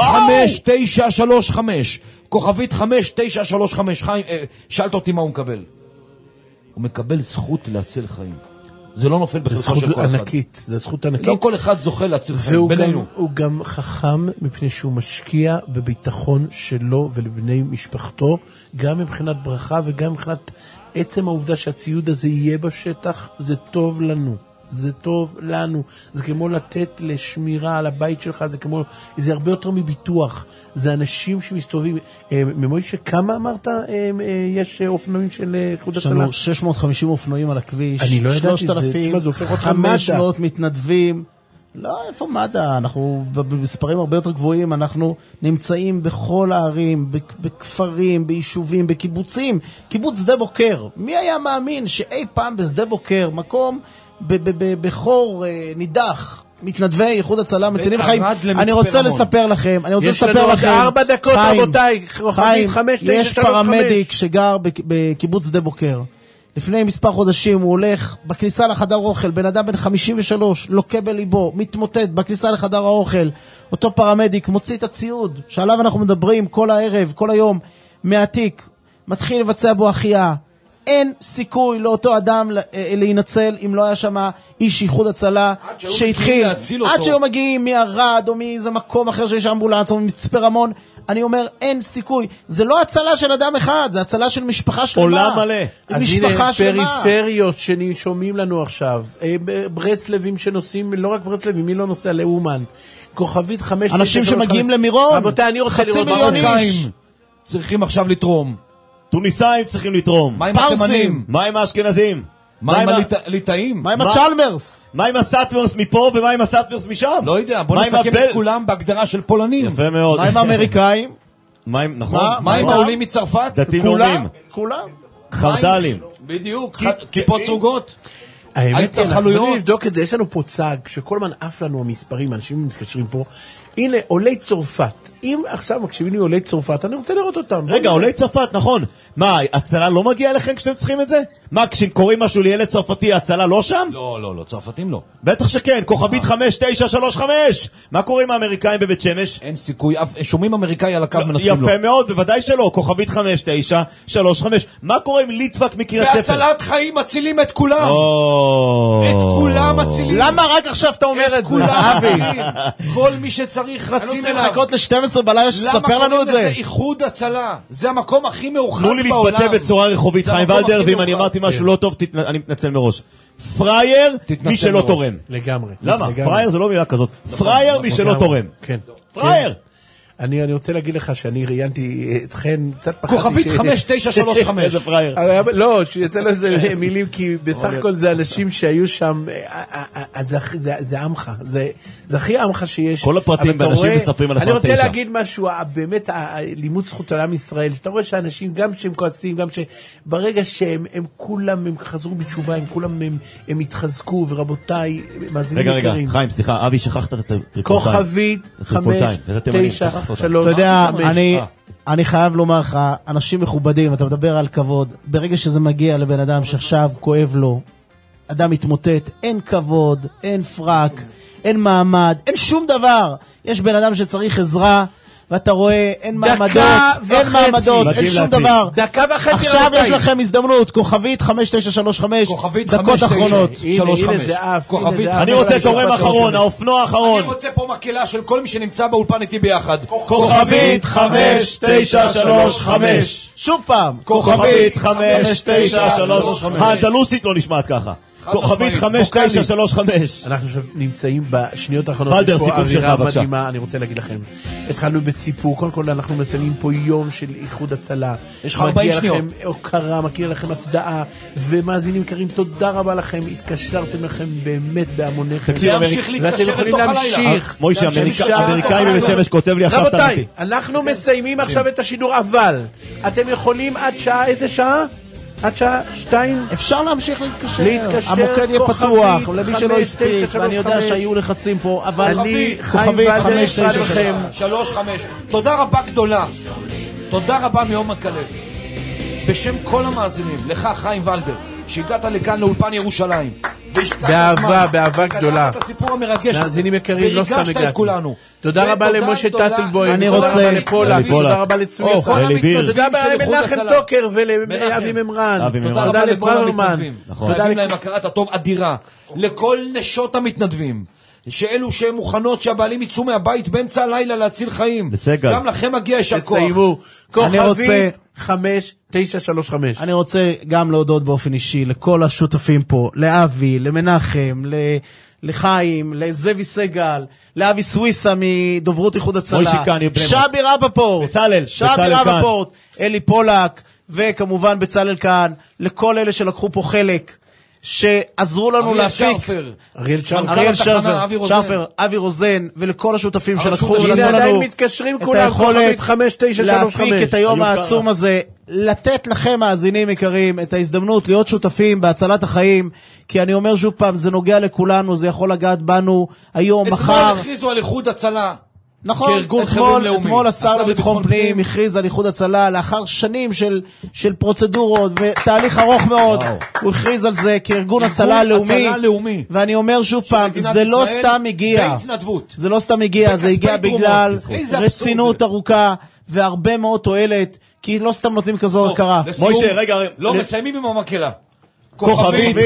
5935, כוכבית 5935. חיים, שאלת אותי מה הוא מקבל. הוא מקבל זכות להציל חיים. זה לא נופל בחלקו של כל ענקית, זה זכות ענקית. לא כל אחד זוכה להציל חיים, בינינו. והוא גם חכם מפני שהוא משקיע בביטחון שלו ולבני משפחתו, גם מבחינת ברכה וגם מבחינת עצם העובדה שהציוד הזה יהיה בשטח, זה טוב לנו. זה טוב לנו, זה כמו לתת לשמירה על הבית שלך, זה הרבה יותר מביטוח, זה אנשים שמסתובבים. ממוישה, כמה אמרת יש אופנועים של איחוד הצלה? יש לנו 650 אופנועים על הכביש, אני לא ידעתי, 3,500 מתנדבים. לא, איפה מד"א? אנחנו במספרים הרבה יותר גבוהים, אנחנו נמצאים בכל הערים, בכפרים, ביישובים, בקיבוצים. קיבוץ שדה בוקר, מי היה מאמין שאי פעם בשדה בוקר, מקום בחור נידח, מתנדבי איחוד הצלה מצילים חיים. אני רוצה לספר לכם, יש לנו עוד 4 דקות רבותיי. חיים, יש פרמדיק שגר בקיבוץ שדה בוקר, לפני מספר חודשים הוא הולך בכניסה לחדר אוכל, בן אדם בן 53, לוקה בליבו, מתמוטט בכניסה לחדר האוכל, אותו פרמדיק מוציא את הציוד שעליו אנחנו מדברים כל הערב, כל היום, מהתיק, מתחיל לבצע בו החייאה. אין סיכוי לאותו אדם להינצל אם לא היה שם איש איחוד הצלה שהתחיל, עד שהיו מגיעים מערד או מאיזה מקום אחר שיש אמבולנס או מצפה רמון. אני אומר, אין סיכוי. זה לא הצלה של אדם אחד, זה הצלה של משפחה שלמה. עולם מלא. אז הנה, פריפריות ששומעים לנו עכשיו, ברסלבים שנוסעים, לא רק ברסלבים, מי לא נוסע לאומן, כוכבית 5... אנשים שמגיעים למירון, רבותיי, אני רוצה לראות מרוקאים צריכים עכשיו לתרום, טוניסאים צריכים לתרום, מה עם התימנים, מה עם האשכנזים, מה עם הליטאים, מה עם הצ'למרס, מה עם הסאטמרס מפה ומה עם הסאטמרס משם? לא יודע, בוא נסכם את כולם בהגדרה של פולנים. יפה מאוד. מה עם האמריקאים? נכון. מה עם העולים מצרפת? דתיים לאומיים. כולם. חרדלים. בדיוק, כיפות סרוגות. האמת, אנחנו נבדוק את זה, יש לנו פה צג, שכל הזמן עף לנו המספרים, אנשים מתקשרים פה, הנה, עולי צרפת, אם עכשיו מקשיבים לי עולי צרפת, אני רוצה לראות אותם. רגע, עולי צרפת, נכון. מה, הצלה לא מגיעה אליכם כשאתם צריכים את זה? מה, כשקוראים משהו לילד צרפתי, הצלה לא שם? לא, צרפתים לא. בטח שכן, כוכבית 5935. מה קורה עם האמריקאים בבית שמש? אין סיכוי, שומעים אמריקאי על הקו מנתקים לו. יפה מאוד, בוודאי שלא, כוכבית 5935. מה קורה עם ליטווק מקריית ספר? בהצלת חיים מצילים את כולם. את כולם מצילים. למה רק עכשיו אתה אומר את זה? את כולם מצילים. כל מי שצריך רצים אליו. אני רוצה לחכות ל-12 בלילה שתספר לנו את זה. למה קוראים לזה איחוד הצלה? זה המקום הכי מאוחד בעולם. תנו לי להתבטא בצורה רחובית, חיים ולדר, ואם אני אמרתי משהו לא טוב, אני מתנצל מראש. פרייר, מי שלא תורם. לגמרי. למה? פרייר זה לא מילה כזאת. פרייר, מי שלא תורם. כן. פרייר! אני רוצה להגיד לך שאני ראיינתי אתכן, קצת פחדתי כוכבית 5935. איזה פרייר. לא, שיצא לו איזה מילים, כי בסך הכל זה אנשים שהיו שם, זה עמך, זה הכי עמך שיש. כל הפרטים באנשים מספרים על אני הספר 9. רוצה להגיד משהו, באמת לימוד זכות על עם ישראל, שאתה רואה שאנשים, גם שהם כועסים, גם שברגע שהם כולם, הם חזרו בתשובה, הם כולם, הם התחזקו, ורבותיי, מאזינים יקרים. רגע, חיים, סליחה, אבי, שכחת את הטריפולטיים. כוכבית 59 3. אתה יודע, אני חייב לומר לך, אנשים מכובדים, אתה מדבר על כבוד, ברגע שזה מגיע לבן אדם שעכשיו כואב לו, אדם מתמוטט, אין כבוד, אין פרק, אין מעמד, אין שום דבר. יש בן אדם שצריך עזרה, ואתה רואה, אין מעמדות, אין שום דבר. דקה וחצי. עכשיו יש לכם הזדמנות, כוכבית 5935, דקות אחרונות. אני רוצה תורם אחרון, האופנוע האחרון. אני רוצה פה מקהלה של כל מי שנמצא באולפן איתי ביחד. כוכבית 5935. שוב פעם. כוכבית 5935. האנדלוסית לא נשמעת ככה. כוכבית 5935. אנחנו נמצאים בשניות האחרונות. ולדר, סיפור שלך, בבקשה. אני רוצה להגיד לכם, התחלנו בסיפור, קודם כל אנחנו מסיימים פה יום של איחוד הצלה. יש לך 40 שניות. מגיע לכם הוקרה, מגיע לכם הצדעה, ומאזינים יקרים, תודה רבה לכם, התקשרתם לכם באמת בהמוניכם. ואתם יכולים להמשיך. מוישה, אמריקאי בבית שמש כותב לי עכשיו תנתי. רבותיי, אנחנו מסיימים עכשיו את השידור, אבל אתם יכולים עד שעה, איזה שעה? עד שעה 2 אפשר להמשיך להתקשר, המוקד יהיה פתוח למי שלא הספיק, ואני יודע שהיו לחצים פה, אבל אני חיים ולדר אשאל לכם 35. תודה רבה גדולה, תודה רבה מעומק הלב, בשם כל המאזינים, לך חיים ולדר, שהגעת לכאן לאולפן ירושלים, באהבה גדולה, את הסיפור המרגש, מאזינים יקרים, לא סתם הגעת את כולנו. תודה רבה למשה טטלבוים, אני רוצה תודה רבה לצוי תודה רבה למנחם טוקר ולאבי ממרן, תודה לברוורמן, תודה להם הכרת הטוב אדירה, לכל נשות המתנדבים, שאלו שהן מוכנות שהבעלים יצאו מהבית באמצע הלילה להציל חיים, גם לכם מגיע יישר כוח. תסיימו, כוכבית 5935. אני רוצה גם להודות באופן אישי לכל השותפים פה, לאבי, למנחם, לחיים, לזווי סגל, לאבי סוויסה מדוברות איחוד הצלה, שבי רבפורט, שבי רבפורט, אלי פולק, וכמובן בצלאל כאן, לכל אלה שלקחו פה חלק, שעזרו לנו להפיק, אריאל שרפר, אבי רוזן, ולכל השותפים שלקחו לנו את היכולת להפיק את היום העצום הזה, לתת לכם מאזינים יקרים את ההזדמנות להיות שותפים בהצלת החיים, כי אני אומר שוב פעם, זה נוגע לכולנו, זה יכול לגעת בנו היום, מחר. אתמול הכריזו על איחוד הצלה. נכון, אתמול השר לביטחון פנים הכריז על איחוד הצלה לאחר שנים של פרוצדורות ותהליך ארוך מאוד, הוא הכריז על זה כארגון הצלה לאומי, ואני אומר שוב פעם, זה לא סתם הגיע, זה לא סתם הגיע, זה הגיע בגלל רצינות ארוכה והרבה מאוד תועלת, כי לא סתם נותנים כזו הכרה. מוישה, רגע, לא מסיימים עם המקהלה. כוכבית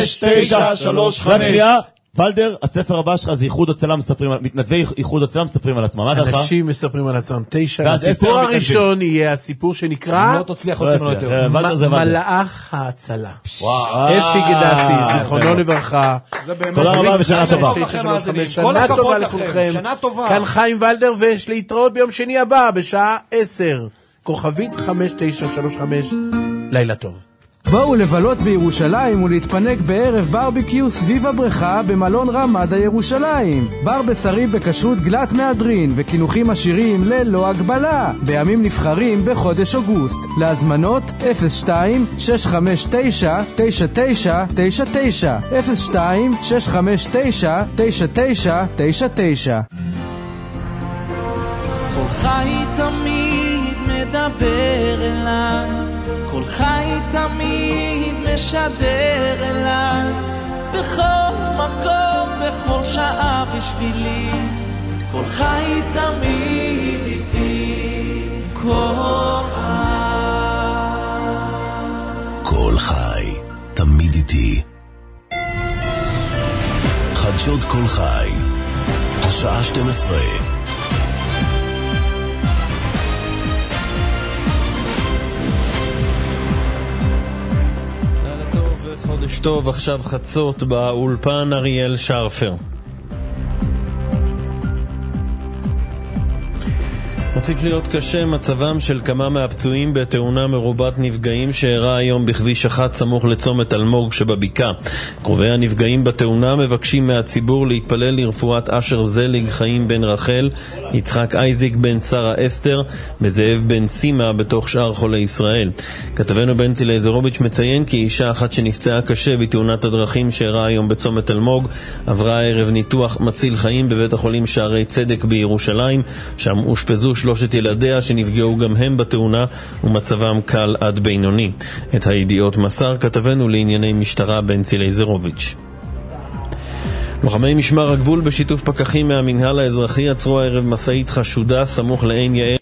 5935. רק שנייה, ולדר, הספר הבא שלך זה איחוד הצלה מספרים, מתנדבי איחוד הצלה מספרים על עצמם. מה דעתך? אנשים מספרים על עצמם. 9. הסיפור הראשון יהיה הסיפור שנקרא לא תצליח עוד שמונה יותר. מלאך ההצלה. אפי גדסי, זיכרונו לברכה. תודה רבה ושנה טובה. שנה טובה לכולכם. כאן חיים ולדר, ויש להתראות ביום שני הבא בשעה 10. כוכבית 5935. לילה טוב. בואו לבלות בירושלים ולהתפנק בערב ברביקיו סביב הבריכה במלון רמדה ירושלים. בר בשרי בכשרות גלת מהדרין וכינוחים עשירים ללא הגבלה בימים נבחרים בחודש אוגוסט. להזמנות 02-659-9999 02-659-9999. כל חי תמיד מדבר אליי, כל חי תמיד משדר אליי, בכל מקום, בכל שעה בשבילי, כל חי תמיד איתי, כל חי. כל חי תמיד איתי. חדשות כל חי, השעה 12. חודש טוב, עכשיו חצות באולפן אריאל שרפר. מוסיף להיות קשה מצבם של כמה מהפצועים בתאונה מרובת נפגעים שאירעה היום בכביש 1 סמוך לצומת אלמוג שבבקעה. קרובי הנפגעים בתאונה מבקשים מהציבור להתפלל לרפואת אשר זליג חיים בן רחל, יצחק אייזיק בן שרה אסתר וזאב בן סימה בתוך שאר חולי ישראל. כתבנו בנצי לייזרוביץ' מציין כי אישה אחת שנפצעה קשה בתאונת הדרכים שאירעה היום בצומת אלמוג עברה ערב ניתוח מציל חיים בבית החולים שערי צדק בירושלים, שם אושפזו 3 ילדיה שנפגעו גם הם בתאונה ומצבם קל עד בינוני. את הידיעות מסר כתבנו לענייני משטרה בנצי לייזרוביץ'. לוחמי משמר הגבול בשיתוף פקחים מהמנהל האזרחי עצרו הערב משאית חשודה סמוך לעין יעל